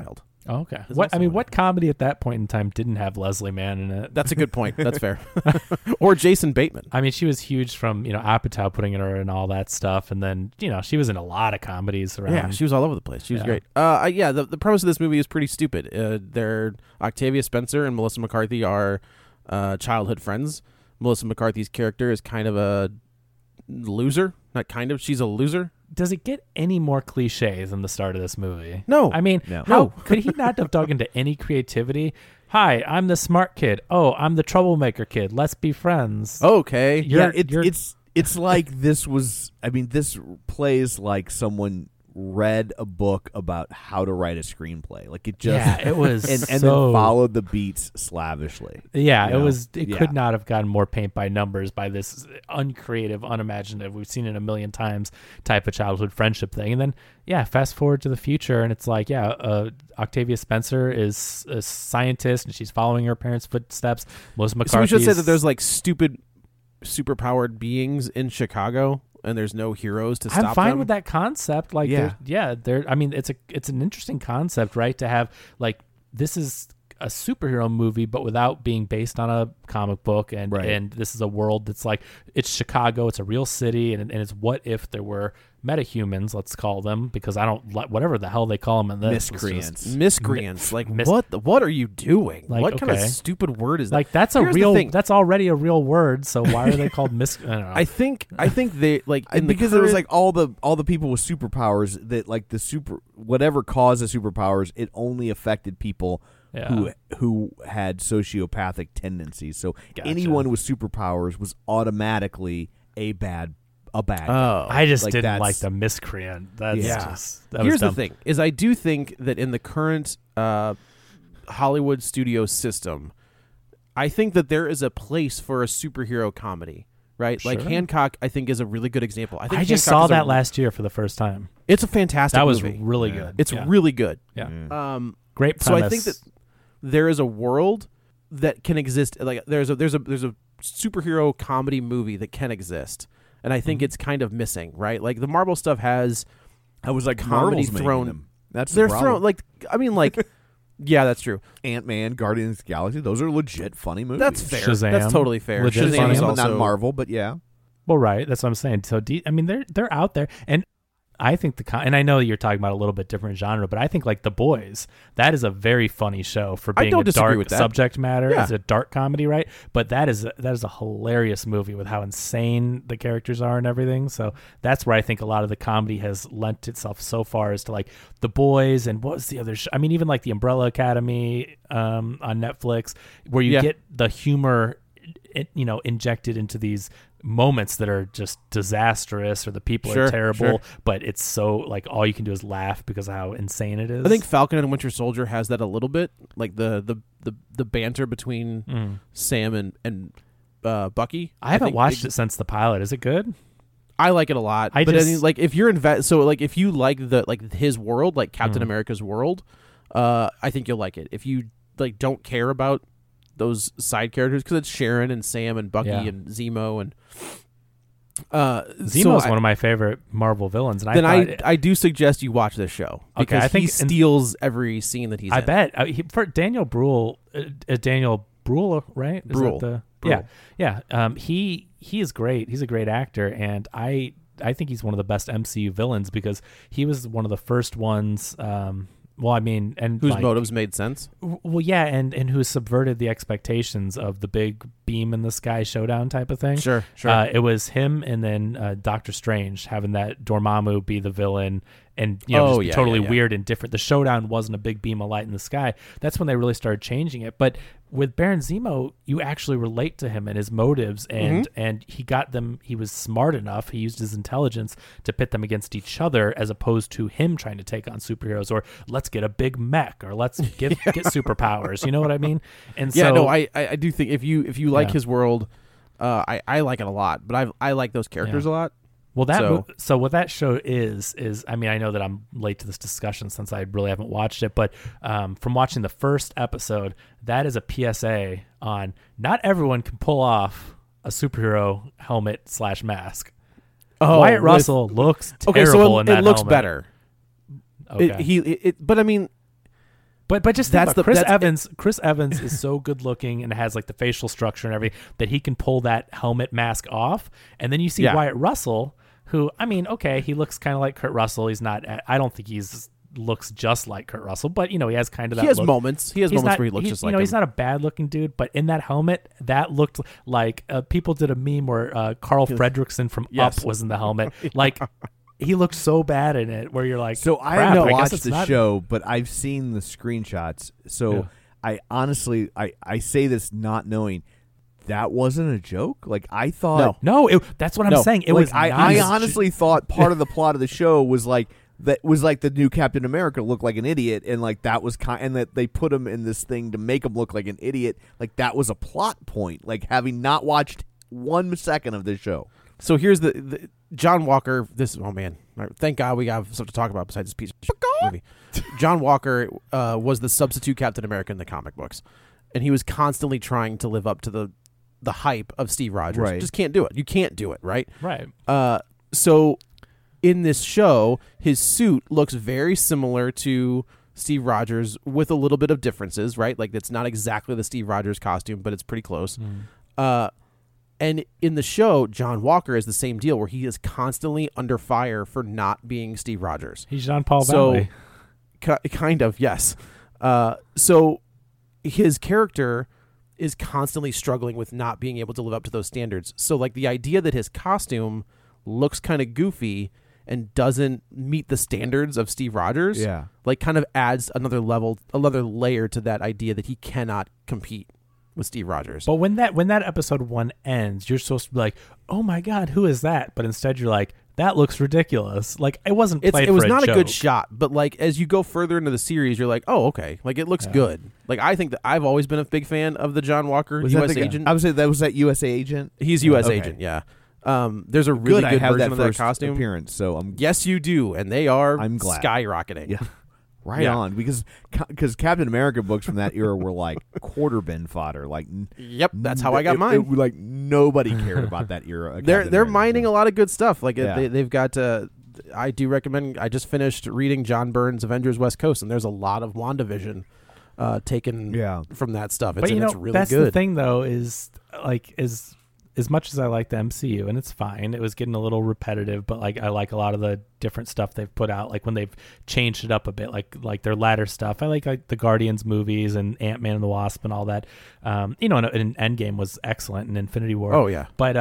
Oh, okay. What comedy at that point in time didn't have Leslie Mann in it? That's a good point. That's fair. Or Jason Bateman. I mean, she was huge from Apatow putting her in all that stuff, and then she was in a lot of comedies around. Yeah, she was all over the place. She was great. The premise of this movie is pretty stupid. They're Octavia Spencer and Melissa McCarthy are childhood friends. Melissa McCarthy's character is kind of a loser. Not kind of. She's a loser. Does it get any more cliche than the start of this movie? No. I mean, how could he not have dug into any creativity? Hi, I'm the smart kid. Oh, I'm the troublemaker kid. Let's be friends. Okay. It's like this was. I mean, this plays like someone read a book about how to write a screenplay. Like it just, it was, and then followed the beats slavishly. Yeah, it was. It could not have gotten more paint by numbers by this uncreative, unimaginative. We've seen it a million times type of childhood friendship thing, and then fast forward to the future, and it's like Octavia Spencer is a scientist, and she's following her parents' footsteps. Melissa McCarthy. So we should say that there's like stupid, superpowered beings in Chicago. And there's no heroes to stop them. I'm fine with that concept. Like, I mean, it's an interesting concept, right? To have like this is a superhero movie, but without being based on a comic book, and this is a world that's like it's Chicago, it's a real city, and it's what if there were metahumans, let's call them, because I don't whatever the hell they call them in this. Miscreants. Like what are you doing? Like, what kind of stupid word is that? Like that's that's already a real word. So why are they called I don't know. I think they like because it was like all the people with superpowers that like whatever caused the superpowers, it only affected people who had sociopathic tendencies. So anyone with superpowers was automatically a bad guy. I just didn't like the miscreant. Here's the thing: is I do think that in the current Hollywood studio system, I think that there is a place for a superhero comedy. Right, sure. Like Hancock, I think is a really good example. I just saw that last year for the first time. It's a fantastic. That was movie. really good. It's really good. Yeah. Great premise. So I think that there is a world that can exist. Like there's a superhero comedy movie that can exist, and I think it's kind of missing. Right, like the Marvel stuff has. I was like comedy Marvel's thrown. Them. That's they're the problem. thrown like I mean like. Yeah, that's true. Ant-Man, Guardians of the Galaxy, those are legit funny movies. That's fair. Shazam, that's totally fair. Legit Shazam funny. is also not Marvel, but yeah. Well, right. That's what I'm saying. So, I mean, they're out there, and I think and I know you're talking about a little bit different genre, but I think like The Boys, that is a very funny show for being a dark subject matter. Yeah. It's a dark comedy, right? But that is a hilarious movie with how insane the characters are and everything. So that's where I think a lot of the comedy has lent itself so far as to like The Boys and what was the other show? I mean, even like The Umbrella Academy on Netflix, where you get the humor, injected into these moments that are just disastrous or the people are terrible, but it's so like all you can do is laugh because of how insane it is. I think Falcon and Winter Soldier has that a little bit, like the banter between Sam and Bucky. I haven't watched it since the pilot. Is it good? I like it a lot. I mean, like if you're if you like his world, like Captain America's world, I think you'll like it. If you like don't care about those side characters, because it's Sharon and Sam and Bucky and Zemo and Zemo's one of my favorite Marvel villains, and I do suggest you watch this show because I think he steals every scene that he's in. I bet for Daniel Bruhl, Daniel Bruhl, right? Bruhl. He is great. He's a great actor, and I think he's one of the best MCU villains because he was one of the first ones. Well, I mean, and whose motives made sense. Well, yeah, and who subverted the expectations of the big beam in the sky showdown type of thing. Sure. It was him, and then Doctor Strange having that Dormammu be the villain, and just be totally weird and different. The showdown wasn't a big beam of light in the sky. That's when they really started changing it. But with Baron Zemo, you actually relate to him and his motives, and he got them. He was smart enough. He used his intelligence to pit them against each other, as opposed to him trying to take on superheroes or let's get a big mech or let's get superpowers. You know what I mean? And I do think if you like his world, I like it a lot. But I like those characters a lot. Well, so what that show is I mean, I know that I'm late to this discussion since I really haven't watched it, but from watching the first episode, that is a PSA on not everyone can pull off a superhero helmet / mask. Wyatt Russell looks terrible in that it looks helmet. better. Okay. But I mean, But just think about Chris Evans. Chris Evans is so good looking and has like the facial structure and everything that he can pull that helmet mask off. And then you see Wyatt Russell, who, I mean, okay, he looks kind of like Kurt Russell. He's not. I don't think looks just like Kurt Russell, but he has kind of that. He has look. moments. He has moments where he looks just like him. He's not a bad looking dude, but in that helmet, that looked like people did a meme where Carl Fredricksen from Up was in the helmet. Like he looked so bad in it, where you're like, so I haven't watched the show, but I've seen the screenshots. So I honestly, I say this not knowing. That wasn't a joke. Like I thought. No, that's what I'm saying. It was. I honestly thought part of the plot of the show was like. That was like the new Captain America looked like an idiot, and like that was and that they put him in this thing to make him look like an idiot. Like that was a plot point. Like having not watched 1 second of this show. So here's the John Walker. Thank God we got stuff to talk about besides this piece of movie. John Walker was the substitute Captain America in the comic books, and he was constantly trying to live up to the hype of Steve Rogers. Right. Just can't do it. You can't do it, right? Right. So. In this show, his suit looks very similar to Steve Rogers with a little bit of differences, right? Like it's not exactly the Steve Rogers costume, but it's pretty close. And in the show, John Walker is the same deal, where he is constantly under fire for not being Steve Rogers. He's Jean-Paul Valley. Kind of, yes. So his character is constantly struggling with not being able to live up to those standards. So like the idea that his costume looks kind of goofy and doesn't meet the standards of Steve Rogers, like kind of adds another layer to that idea that he cannot compete with Steve Rogers. But when that episode 1 ends, you're supposed to be like, oh my God, who is that? But instead you're like, that looks ridiculous. Like it wasn't played it was for not a joke. good shot, but like as you go further into the series, you're like, oh, okay. Like it looks good. Like I think that I've always been a big fan of the John Walker U.S. agent. I would say that was that USA agent. He's U.S. agent, yeah. There's a really good version of that costume appearance. So yes, you do, and they are I'm glad. skyrocketing. Yeah, right on. Because Captain America books from that era were like quarter bin fodder. Like, yep, that's how I got mine. Like nobody cared about that era. They're mining a lot of good stuff. Like they've got. I do recommend. I just finished reading John Byrne's Avengers West Coast, and there's a lot of WandaVision taken from that stuff. It's really that's good. The thing though is like as much as I like the MCU, and it's fine, it was getting a little repetitive, but like I like a lot of the different stuff they've put out, like when they've changed it up a bit, like their latter stuff. I like the Guardians movies and Ant-Man and the Wasp and all that. And Endgame was excellent, and Infinity War. Oh yeah. But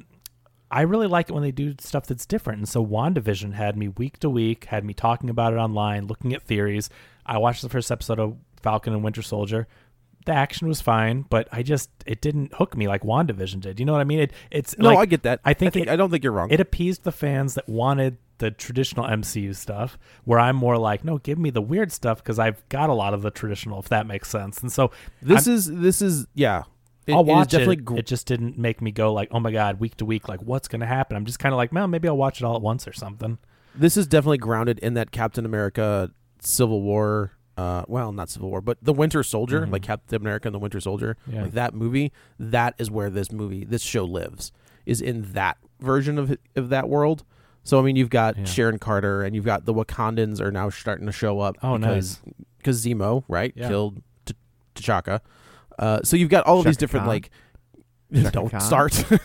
I really like it when they do stuff that's different. And so WandaVision had me week to week, had me talking about it online, looking at theories. I watched the first episode of Falcon and Winter Soldier. The action was fine, but it didn't hook me like WandaVision did. You know what I mean? I get that. I don't think you're wrong. It appeased the fans that wanted the traditional MCU stuff, where I'm more like, no, give me the weird stuff because I've got a lot of the traditional, if that makes sense. And so this is I'll watch it. It just didn't make me go like, oh my God, week to week, like what's going to happen? I'm just kind of like, well, maybe I'll watch it all at once or something. This is definitely grounded in that Captain America Civil War. Not Civil War, but the Winter Soldier, like Captain America and the Winter Soldier, like that movie. That is where this show lives, is in that version of that world. So I mean, you've got Sharon Carter, and you've got the Wakandans are now starting to show up. Oh, nice. Because Zemo, right, killed T'Chaka. So you've got all of these different like. Don't start. So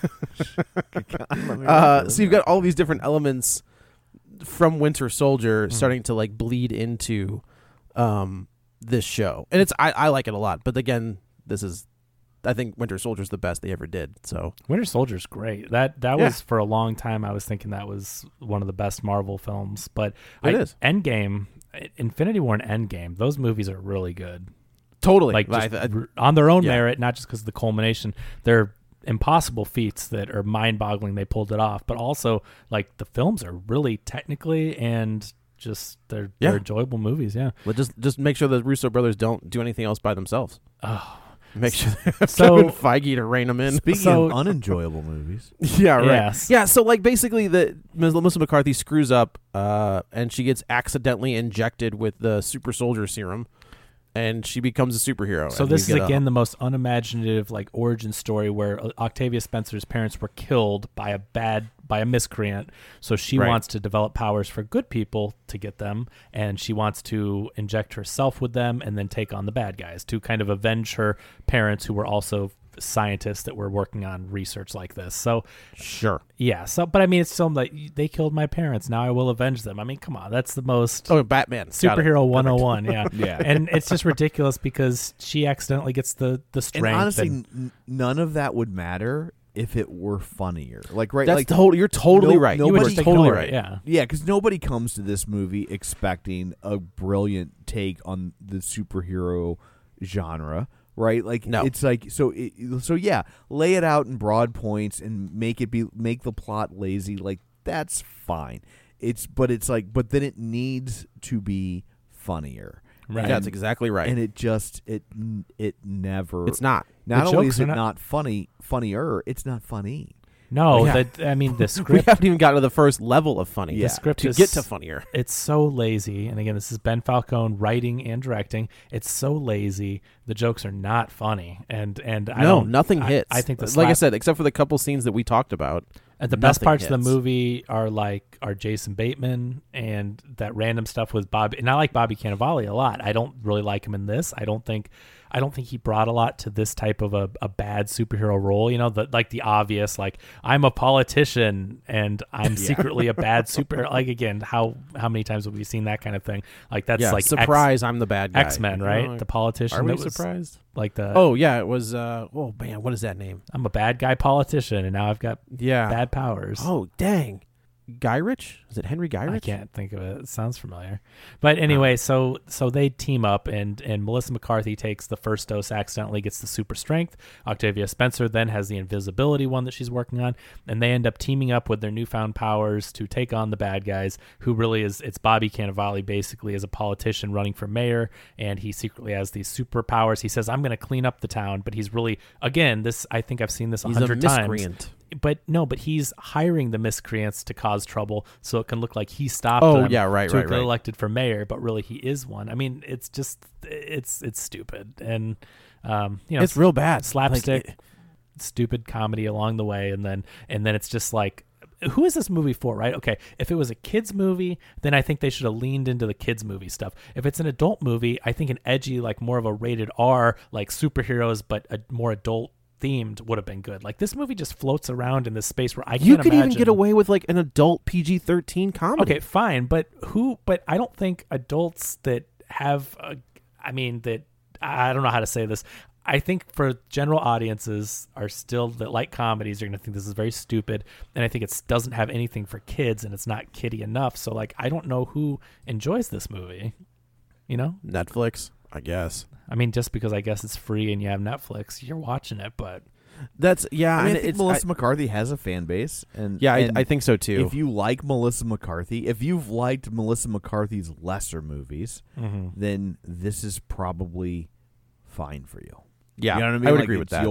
you've got all these different elements from Winter Soldier starting to like bleed into this show, and I like it a lot. But again, I think Winter Soldier's the best they ever did. So Winter Soldier's great. That was for a long time. I was thinking that was one of the best Marvel films. But it is. Endgame, Infinity War, and Endgame. Those movies are really good. Totally, like just on their own merit, not just because of the culmination. They're impossible feats that are mind-boggling. They pulled it off, but also like the films are really technically and. Just they're enjoyable movies, Well, just make sure the Russo brothers don't do anything else by themselves. Oh, make sure they have Kevin Feige to rein them in. Speaking of unenjoyable movies, yeah, right. Yes. Yeah, so like basically, Melissa McCarthy screws up, and she gets accidentally injected with the super soldier serum, and she becomes a superhero. So this is again the most unimaginative like origin story where Octavia Spencer's parents were killed by a bad by a miscreant. So she wants to develop powers for good people to get them, and she wants to inject herself with them and then take on the bad guys to kind of avenge her parents who were also scientists that were working on research like this. So sure. Yeah. So, but I mean, it's still like, they killed my parents. Now I will avenge them. I mean, come on. That's the most Batman. Superhero 101. Yeah. Yeah. And it's just ridiculous because she accidentally gets the strength. And honestly, none of that would matter if it were funnier. Like, right. That's like, you're totally right. You were totally right. Yeah. Yeah. Because nobody comes to this movie expecting a brilliant take on the superhero genre. Right, like no. It's like so yeah. Lay it out in broad points and make the plot lazy. Like that's fine. But then it needs to be funnier. Right, that's exactly right. And it never. It's not. Not only is it not funnier. It's not funny. No, I mean the script. We haven't even gotten to the first level of funny. Yeah. The script to get to funnier. It's so lazy, and again, this is Ben Falcone writing and directing. It's so lazy. The jokes are not funny, and nothing hits. I think like I said, except for the couple scenes that we talked about. And the best parts of the movie are Jason Bateman and that random stuff with Bobby. And I like Bobby Cannavale a lot. I don't really like him in this. I don't think he brought a lot to this type of a bad superhero role. You know, the obvious, like, I'm a politician and I'm secretly a bad superhero. Like, again, how many times have we seen that kind of thing? Like, that's like surprise, I'm the bad guy. X-Men, right? The politician. Are we surprised? Like the it was oh man, what is that name? I'm a bad guy politician and now I've got bad powers. Oh dang. Guy Ritchie? Is it Henry Guy Ritchie? I can't think of it. It sounds familiar. But anyway, so they team up and Melissa McCarthy takes the first dose accidentally, gets the super strength. Octavia Spencer then has the invisibility one that she's working on, and they end up teaming up with their newfound powers to take on the bad guys, who really it's Bobby Cannavale basically as a politician running for mayor, and he secretly has these superpowers. He says, I'm going to clean up the town, but he's really, again, I think I've seen this 100 times. He's a miscreant. But he's hiring the miscreants to cause trouble so it can look like he stopped them to get elected for mayor, but really he is one. I mean, it's just, it's stupid. And, it's real bad. Slapstick, stupid comedy along the way. And then it's just like, who is this movie for, right? Okay, if it was a kid's movie, then I think they should have leaned into the kids' movie stuff. If it's an adult movie, I think an edgy, like more of a rated R, like superheroes, but a more adult themed would have been good. Like, this movie just floats around in this space where I can't even get away with like an adult PG-13 comedy. Okay, fine, but I don't think adults that have I don't know how to say this. I think for general audiences that like comedies, you're going to think this is very stupid, and I think it doesn't have anything for kids, and it's not kiddie enough. So like, I don't know who enjoys this movie. You know, Netflix, I guess. I mean, just because I guess it's free and you have Netflix, you're watching it, but I think Melissa McCarthy has a fan base, and I think so too. If you like Melissa McCarthy, if you've liked Melissa McCarthy's lesser movies, then this is probably fine for you. Yeah, you know what I mean? I would agree with that.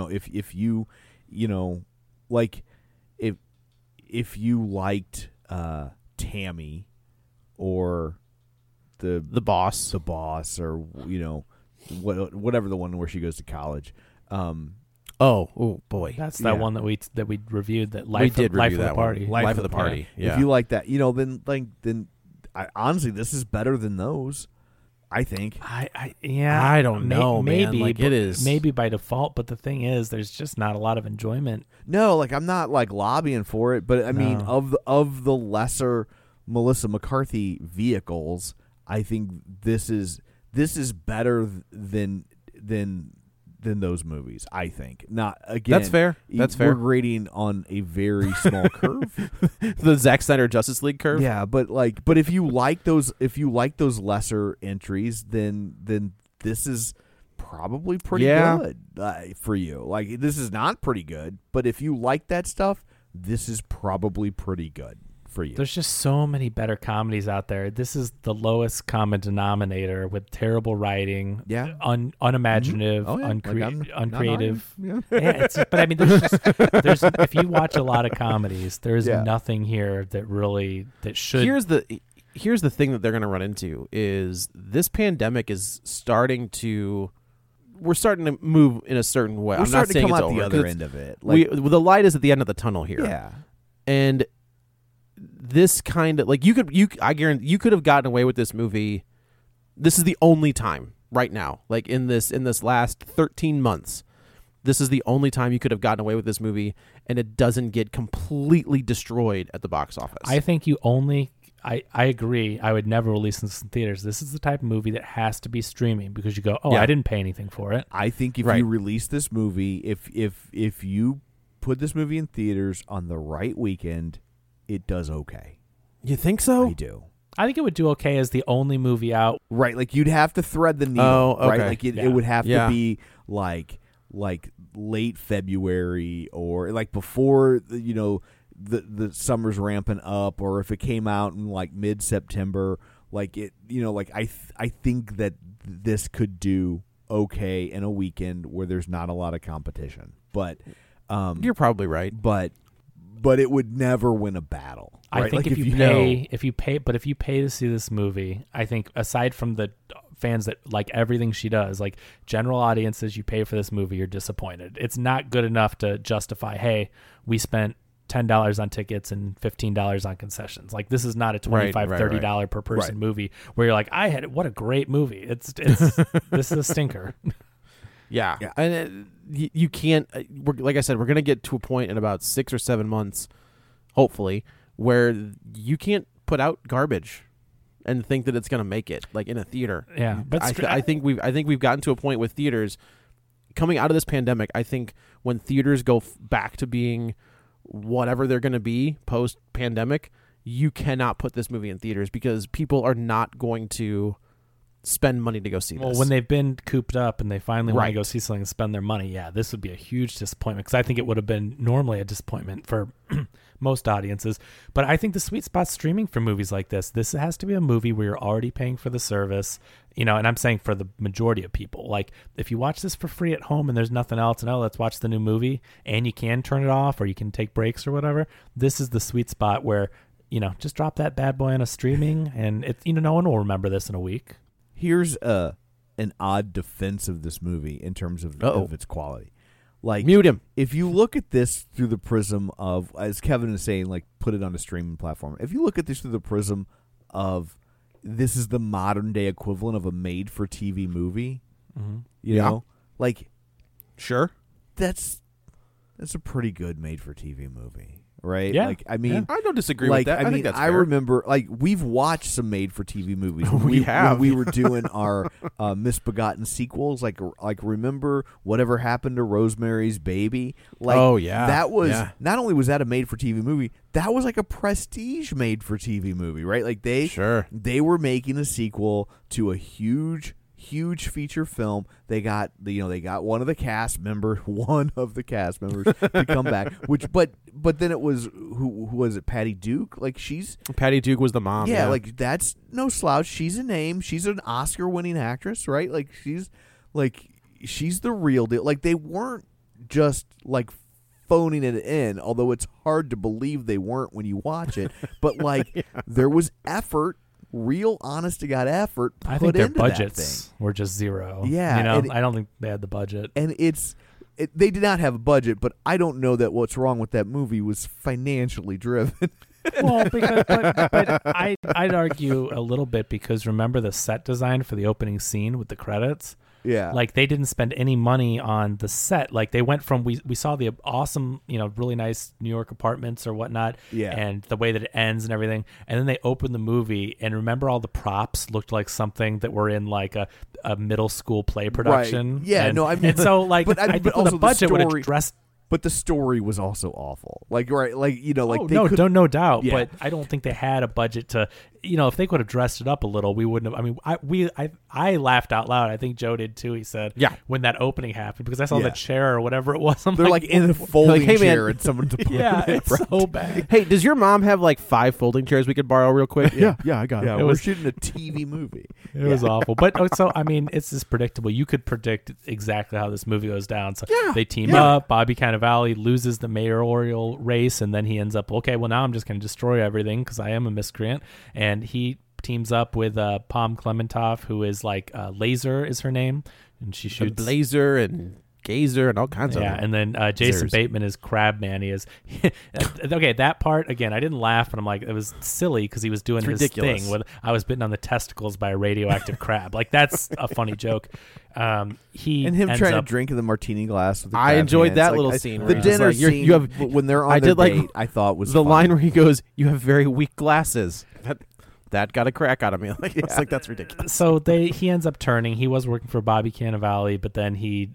If you liked Tammy or the boss, or whatever the one where she goes to college. Oh boy, that's that one that we reviewed. That Life of the Party. Life of the Party. Yeah. If you like that, then honestly, this is better than those. I think. I don't know. Maybe man. It is maybe by default, but the thing is, there's just not a lot of enjoyment. No, like I'm not like lobbying for it, but I mean, of the lesser Melissa McCarthy vehicles, I think this is better than those movies. I think not. Again, that's fair. We're grading on a very small curve, the Zack Snyder Justice League curve. Yeah, but if you like those lesser entries, then this is probably pretty good for you. Like, this is not pretty good, but if you like that stuff, this is probably pretty good for you. There's just so many better comedies out there. This is the lowest common denominator with terrible writing, unimaginative, uncreative. But I mean, there's if you watch a lot of comedies, there is nothing here that should. Here's the thing that they're going to run into is this pandemic is starting to. We're starting to move in a certain way. We're I'm not starting saying to come it's out over, the other end of it. The light is at the end of the tunnel here. Yeah. And this kind of like I guarantee you could have gotten away with this movie. This is the only time right now, like in this last 13 months, this is the only time you could have gotten away with this movie, and it doesn't get completely destroyed at the box office. I think I agree. I would never release this in theaters. This is the type of movie that has to be streaming because you go, I didn't pay anything for it. I think if you release this movie, if you put this movie in theaters on the right weekend, it does okay. You think so? I do. I think it would do okay as the only movie out. Right, like you'd have to thread the needle, right? Like it would have to be like late February or like before the summer's ramping up, or if it came out in like mid-September, like it like I think that this could do okay in a weekend where there's not a lot of competition. But you're probably right. But it would never win a battle. Right? I think like if you pay to see this movie, I think aside from the fans that like everything she does, like general audiences, you pay for this movie, you're disappointed. It's not good enough to justify, hey, we spent $10 on tickets and $15 on concessions. Like this is not a $25, $30 per person movie where you're like, what a great movie. It's this is a stinker. Yeah. And you can't, like I said, we're going to get to a point in about 6 or 7 months, hopefully, where you can't put out garbage and think that it's going to make it like in a theater. Yeah. But I think we've gotten to a point with theaters coming out of this pandemic. I think when theaters go back to being whatever they're going to be post pandemic, you cannot put this movie in theaters because people are not going to spend money to go see this. Well, when they've been cooped up and they finally want to go see something and spend their money, this would be a huge disappointment because I think it would have been normally a disappointment for most audiences. But I think the sweet spot's streaming for movies like this. This has to be a movie where you're already paying for the service, and I'm saying for the majority of people. Like if you watch this for free at home and there's nothing else, and let's watch the new movie, and you can turn it off or you can take breaks or whatever, this is the sweet spot where, just drop that bad boy on a streaming and it, no one will remember this in a week. Here's an odd defense of this movie in terms of its quality. Like, mute him. If you look at this through the prism of, as Kevin is saying, like put it on a streaming platform. If you look at this through the prism of this is the modern day equivalent of a made for TV movie, you know, like, sure, that's a pretty good made for TV movie. Right? Yeah. Like, I mean, I don't disagree with that. I think that's fair. I remember, like, we've watched some made-for-TV movies. We have. When we were doing our Misbegotten sequels, like remember Whatever Happened to Rosemary's Baby? Like, that was, not only was that a made-for-TV movie, that was like a prestige made-for-TV movie, right? Like, they were making a sequel to a huge feature film. They got one of the cast members to come back. But then it was who was it? Patty Duke. Like Patty Duke was the mom. Yeah, like that's no slouch. She's a name. She's an Oscar-winning actress, right? Like she's the real deal. Like they weren't just like phoning it in, although it's hard to believe they weren't when you watch it. But like there was effort. Real honest to God effort. I think their budgets were just zero. Yeah, I don't think they had the budget. And they did not have a budget, but I don't know that what's wrong with that movie was financially driven. Well, but I'd argue a little bit because remember the set design for the opening scene with the credits. Yeah. Like they didn't spend any money on the set. Like they went from we saw the awesome, really nice New York apartments or whatnot. Yeah. And the way that it ends and everything. And then they opened the movie and remember all the props looked like something that were in like a middle school play production. Right. Yeah. And so like but I think the budget would have dressed. But the story was also awful. Like, right, like, no doubt. Yeah. But I don't think they had a budget to, if they could have dressed it up a little, we wouldn't have. I mean, I laughed out loud. I think Joe did too. He said, when that opening happened, because I saw the chair or whatever it was. They're like in a folding chair in someone's apartment. Yeah, it's so bad. Hey, does your mom have like 5 folding chairs we could borrow real quick? Yeah, I got it. We're shooting a TV movie. It was awful. But so, I mean, it's just predictable. You could predict exactly how this movie goes down. So they team up. Bobby Cannavale loses the mayoral race, and then he ends up, okay, well, now I'm just going to destroy everything because I am a miscreant. And he teams up with Pom Klementieff, who is like Laser is her name. And she shoots Blazer and Gazer and all kinds of Yeah, them. and then Jason Zers. Bateman is Crabman. He is okay. That part again, I didn't laugh, but I'm like, it was silly because he was doing his ridiculous. thing with I was bitten on the testicles by a radioactive crab. Like that's a funny joke. He And him ends trying up, to drink in the martini glass with the I crab enjoyed hands. that Like, little scene where The he's just dinner like, you're- scene, you have- when they're on I their did like date, I thought was the funny. line where he goes, "You have very weak glasses." That got a crack out of me. Like, it's like that's ridiculous. So he ends up turning. He was working for Bobby Cannavale, but then he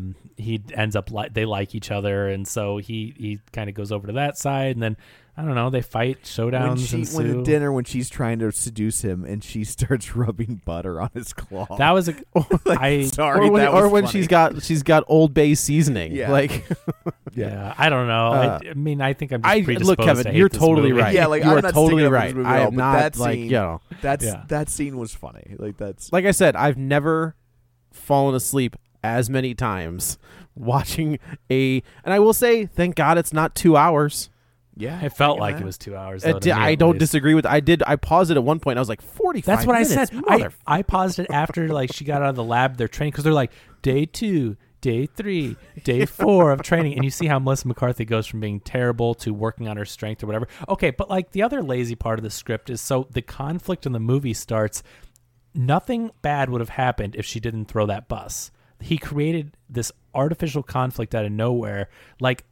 ends up they like each other, and so he kind of goes over to that side, and then I don't know, they fight, showdowns when ensue. at dinner when she's trying to seduce him and she starts rubbing butter on his claw. That was a sorry, or when funny. she's got Old Bay seasoning. Yeah. Like, yeah, I don't know. I mean, I think I'm just predisposed look, Kevin, to hate you're this totally movie. right. Yeah, like you I'm are not totally sticking up for right. this movie I at all, am but not that like scene, Yeah. that scene was funny. Like that's like I said, I've never fallen asleep as many times watching and I will say, thank God it's not 2 hours. yeah. It felt like it was 2 hours. It though, di- to me, I at don't least. disagree with. I paused it at one point. I was like 45. That's what minutes, I said. I paused it after like she got out of the lab. They're training because they're like day 2, day 3, day 4 of training, and you see how Melissa McCarthy goes from being terrible to working on her strength or whatever. Okay, but like the other lazy part of the script is so the conflict in the movie starts. Nothing bad would have happened if she didn't throw that bus. He created this artificial conflict out of nowhere, like.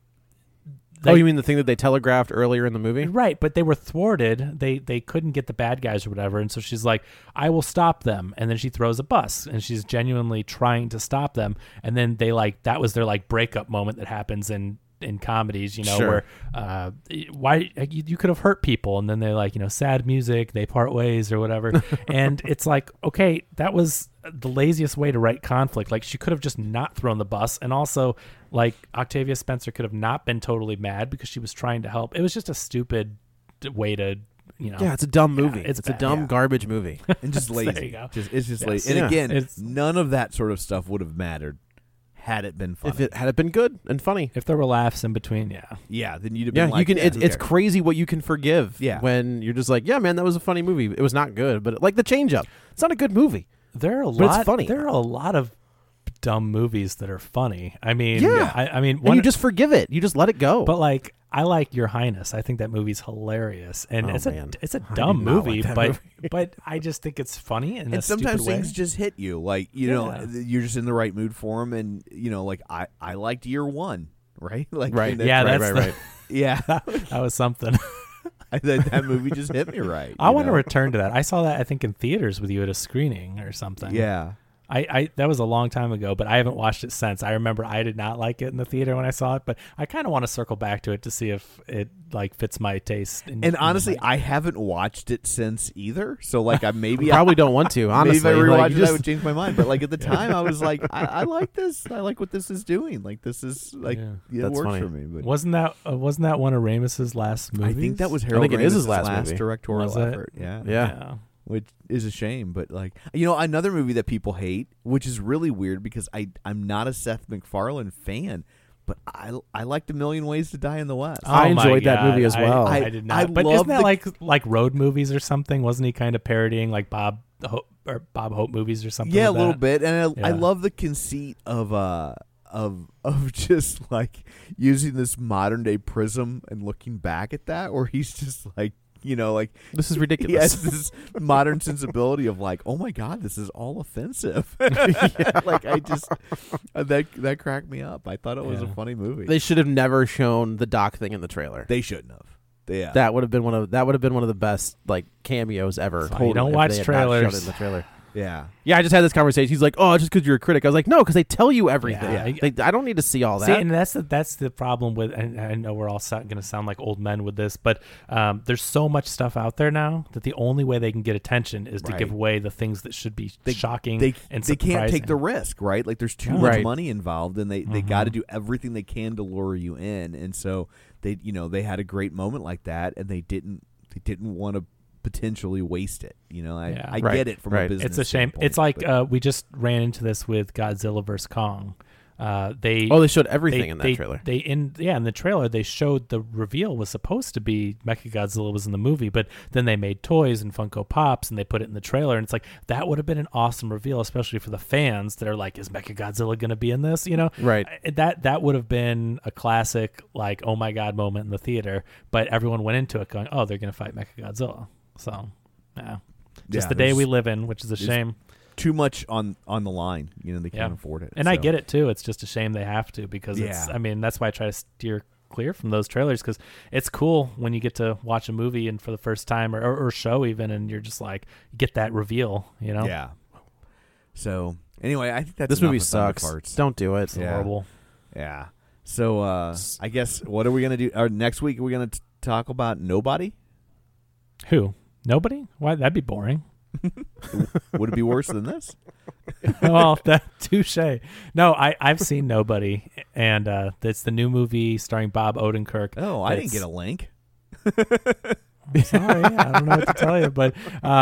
Oh, you mean the thing that they telegraphed earlier in the movie? Right, but they were thwarted. They couldn't get the bad guys or whatever, and so she's like, "I will stop them." And then she throws a bus, and she's genuinely trying to stop them. And then they that was their breakup moment that happens in comedies, Sure. where why you could have hurt people, and then they sad music, they part ways or whatever. And it's like, okay, that was the laziest way to write conflict. Like she could have just not thrown the bus, and also like Octavia Spencer could have not been totally mad because she was trying to help. It was just a stupid way to Yeah, it's a dumb movie. it's It's a bad. dumb garbage movie. and just There you lazy. go. It's just Yes. lazy. And Yeah. again, It's- none of that sort of stuff would have mattered had it been funny. If it had been good and funny. If there were laughs in between, yeah, then you'd have Yeah, been like, you can. yeah, It's who it's cares? crazy what you can forgive. Yeah. When you're just like, yeah, man, that was a funny movie. It was not good, but like The Change Up, it's not a good movie. there are a But it's lot. funny. There are a lot of dumb movies that are funny. I mean, Yeah. I mean, And you just forgive it. You just let it go. But like, I like Your Highness. I think that movie's hilarious, and Oh, it's man. it's a I dumb do not movie, like that but movie. but I just think it's funny and And sometimes things way. just hit you, like Yeah. you're just in the right mood for them, and like I liked Year One, right? Like Right. and Yeah, right, that's right, right. yeah. that was something. that movie just hit me right. I you want to know? return to that. I saw that I think in theaters with you at a screening or something. Yeah. I that was a long time ago, but I haven't watched it since. I remember I did not like it in the theater when I saw it, but I kind of want to circle back to it to see if it like fits my taste. And honestly, I haven't watched it since either. So like I maybe Probably don't want to. Honestly, maybe if I Like, rewatched you it, I just- would change my mind. But like at the time, I was like, I like this. I like what this is doing. Like this is like Yeah. it That's works funny. for me. But wasn't that one of Ramus's last movies? I think that was I Harold think it is his Ramis's last movie. directorial Was it? effort. Yeah. Yeah. Which is a shame, but like another movie that people hate, which is really weird because I'm not a Seth MacFarlane fan, but I liked A Million Ways to Die in the West. I Oh my enjoyed that God. movie as well. I did not. I but love isn't that the- like road movies or something? Wasn't he kind of parodying like Bob Hope movies or something? Yeah, a like little that? bit, and I Yeah. love the conceit of just like using this modern day prism and looking back at that, where he's just like like This is he ridiculous. has this modern sensibility of like, oh my God, this is all offensive. Like I just that cracked me up. I thought it was a Yeah. funny movie. They should have never shown the Doc thing in the trailer. They shouldn't have. Yeah. That would have been one of the best like cameos ever. That's why you don't if watch they had not shown trailers. it in the trailer. yeah. Yeah, I just had this conversation. He's like, "Oh, just because you're a critic." I was like, "No, because they tell you everything. Yeah. I don't need to see all that." See, and that's the problem with. And I know we're all going to sound like old men with this, but there's so much stuff out there now that the only way they can get attention is to Right. give away the things that should be shocking They and they can't take surprising. the risk, right? Like there's too Yeah. much Right. money involved, and they got to do everything they can to lure you in. And so they they had a great moment like that, and they didn't want to potentially waste it. I Right. get it from a Right. business. It's a shame. standpoint, It's like but- we just ran into this with Godzilla vs Kong. They showed everything in that trailer. In the trailer they showed the reveal was supposed to be Mechagodzilla was in the movie, but then they made toys and Funko Pops and they put it in the trailer, and it's like that would have been an awesome reveal, especially for the fans that are like, is Mechagodzilla going to be in this? Right? That would have been a classic, like, oh my god moment in the theater. But everyone went into it going, oh, they're going to fight Mechagodzilla. So, just the day we live in, which is a shame. Too much on the line, they can't afford it. And I get it too. It's just a shame they have to, because it's, I mean, that's why I try to steer clear from those trailers, because it's cool when you get to watch a movie and for the first time or show even, and you're just like, you get that reveal, Yeah. So anyway, I think that's this movie sucks. Don't do it. It's horrible. Yeah. So I guess what are we gonna do? Next week we're gonna talk about Nobody. Who? Nobody? Why? That'd be boring. Would it be worse than this? Well, touche. No, I've seen Nobody, and it's the new movie starring Bob Odenkirk. Oh, I didn't get a link. I'm sorry, I don't know what to tell you, but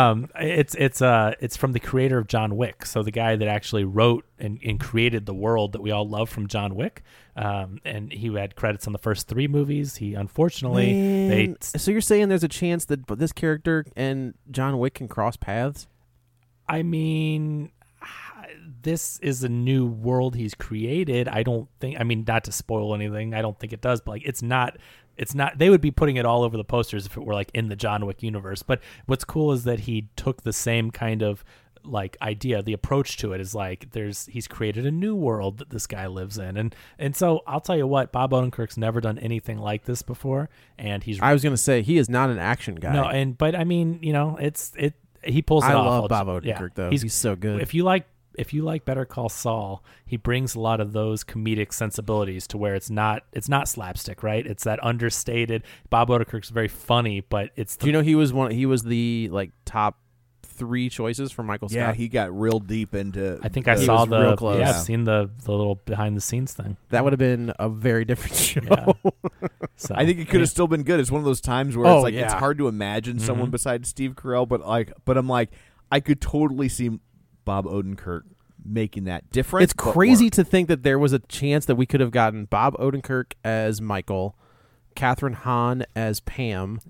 it's from the creator of John Wick, so the guy that actually wrote and created the world that we all love from John Wick, and he had credits on the first 3 movies. He unfortunately So you're saying there's a chance that this character and John Wick can cross paths? I mean, this is a new world he's created. I don't think, I mean, not to spoil anything, I don't think it does, but like it's not, they would be putting it all over the posters if it were like in the John Wick universe. But what's cool is that he took the same kind of like idea. The approach to it is like he's created a new world that this guy lives in. And so I'll tell you what, Bob Odenkirk's never done anything like this before. And I was going to say, he is not an action guy. No, but I mean, he pulls it off. I love Bob Odenkirk though. He's so good. If you like Better Call Saul, he brings a lot of those comedic sensibilities to where it's not slapstick, right? It's that understated. Bob Odenkirk's very funny, but it's. Do you know he was the like top 3 choices for Michael Scott? Yeah, he got real deep into. I think I saw real close. Yeah, I've seen the little behind the scenes thing. That would have been a very different show. Yeah. So, I think it could have still been good. It's one of those times where it's like it's hard to imagine someone besides Steve Carell, but I'm like, I could totally see Bob Odenkirk making that different. It's crazy to think that there was a chance that we could have gotten Bob Odenkirk as Michael, Catherine Hahn as Pam,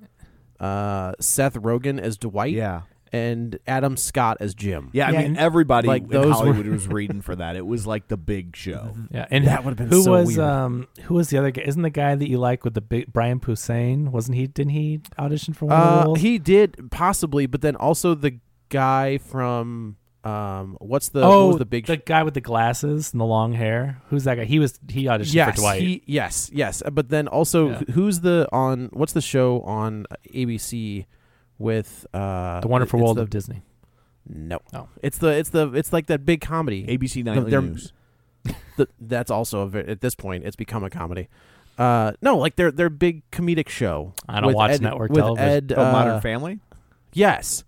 Seth Rogen as Dwight, and Adam Scott as Jim. Yeah, I mean everybody in Hollywood was reading for that. It was like the big show. Yeah, and that would have been so weird. Who was the other guy? Isn't the guy that you like with the big Brian Posehn? Wasn't he? Didn't he audition for one of the roles? He did possibly, but then also the guy from what was the big the guy with the glasses and the long hair? Who's that guy? He auditioned for Dwight. Yes. But then also who's what's the show on ABC with The Wonderful World of Disney? No. It's like that big comedy. ABC Nightly News. That's also at this point it's become a comedy. No, like their big comedic show. I don't watch network television. Modern Family? Yes.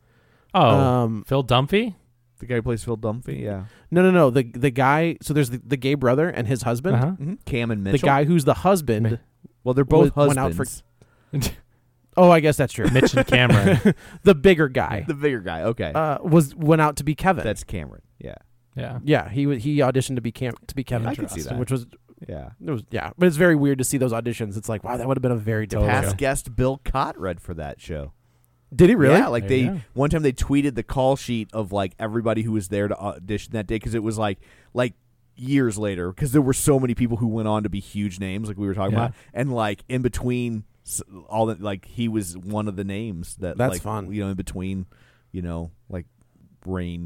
Oh, Phil Dunphy? The guy who plays Phil Dunphy, yeah. No. The guy. So there's the gay brother and his husband, Mm-hmm. Cam and Mitchell. The guy who's the husband. Well, they're both husbands. Went out for. Oh, I guess that's true. Mitch and Cameron, the bigger guy. The bigger guy. Okay. Went out to be Kevin. That's Cameron. Yeah. Yeah. He auditioned to be Kevin. I could see that. Which was. Yeah. But it's very weird to see those auditions. It's like, wow, that would have been a very different. Past guest Bill Cott read for that show. Did he really? Yeah, like one time they tweeted the call sheet of like everybody who was there to audition that day, because it was like years later, because there were so many people who went on to be huge names, like we were talking about, and like in between all that, like he was one of the names that's like, fun. In between, like Rainn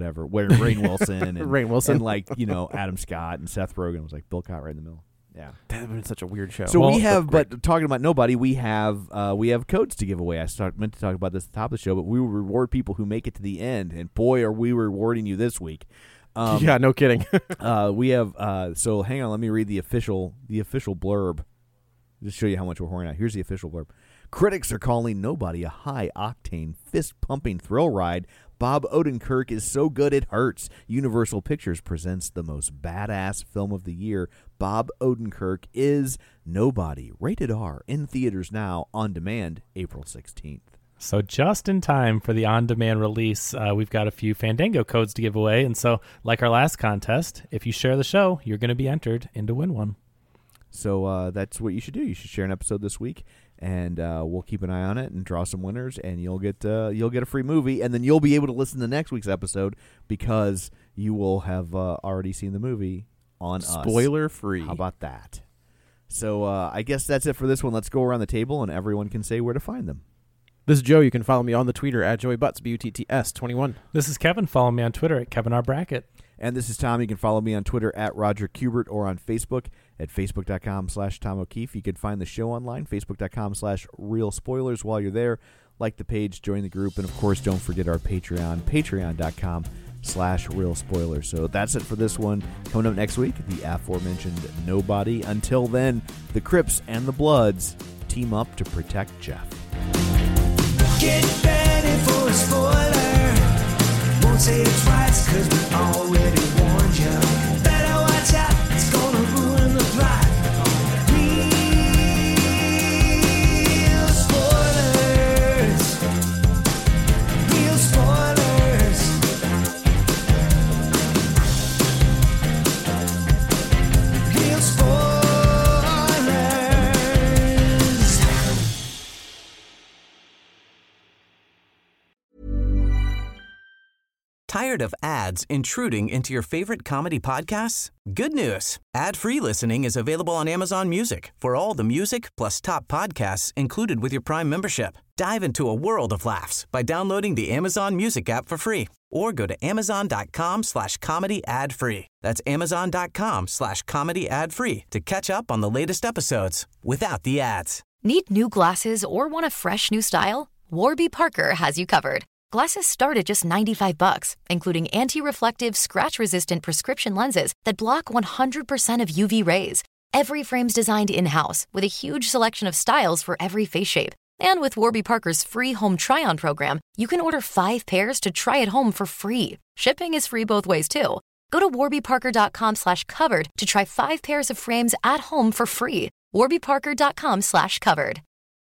Wilson and like Adam Scott and Seth Rogen was like Bill Cott right in the middle. Yeah, that would have been such a weird show. So we have, but talking about Nobody, we have codes to give away. I meant to talk about this at the top of the show, but we will reward people who make it to the end, and boy, are we rewarding you this week. Yeah, no kidding. We have. So hang on, let me read the official blurb. Just show you how much we're horning out. Here's the official blurb. Critics are calling Nobody a high-octane, fist-pumping thrill ride. Bob Odenkirk is so good it hurts. Universal Pictures presents the most badass film of the year. Bob Odenkirk is Nobody. Rated R. In theaters now. On demand April 16th. So just in time for the on-demand release, we've got a few Fandango codes to give away. And so, like our last contest, if you share the show, you're going to be entered in to win one. So that's what you should do. You should share an episode this week, and we'll keep an eye on it and draw some winners, and you'll get a free movie, and then you'll be able to listen to next week's episode because you will have already seen the movie on us. Spoiler free. How about that? So I guess that's it for this one. Let's go around the table, and everyone can say where to find them. This is Joe. You can follow me on the Twitter at JoeyButts, BUTTS21. This is Kevin. Follow me on Twitter at KevinRBrackett. And this is Tom. You can follow me on Twitter at Roger Kubert or on Facebook at Facebook.com/Tom O'Keefe. You can find the show online, Facebook.com/Real Spoilers. While you're there, like the page, join the group, and of course, don't forget our Patreon, Patreon.com/Real Spoilers. So that's it for this one. Coming up next week, the aforementioned Nobody. Until then, the Crips and the Bloods team up to protect Jeff. Get ready for a spoiler. Won't say it twice, cause we already warned you. Better watch out, it's gonna ruin the plot. Real spoilers. Real spoilers. Real spoilers. Tired of ads intruding into your favorite comedy podcasts? Good news. Ad-free listening is available on Amazon Music for all the music plus top podcasts included with your Prime membership. Dive into a world of laughs by downloading the Amazon Music app for free or go to amazon.com/comedy ad-free. That's amazon.com/comedy ad-free to catch up on the latest episodes without the ads. Need new glasses or want a fresh new style? Warby Parker has you covered. Glasses start at just $95, including anti-reflective, scratch-resistant prescription lenses that block 100% of UV rays. Every frame's designed in-house with a huge selection of styles for every face shape. And with Warby Parker's free home try-on program, you can order 5 pairs to try at home for free. Shipping is free both ways, too. Go to warbyparker.com/covered to try 5 pairs of frames at home for free. warbyparker.com/covered.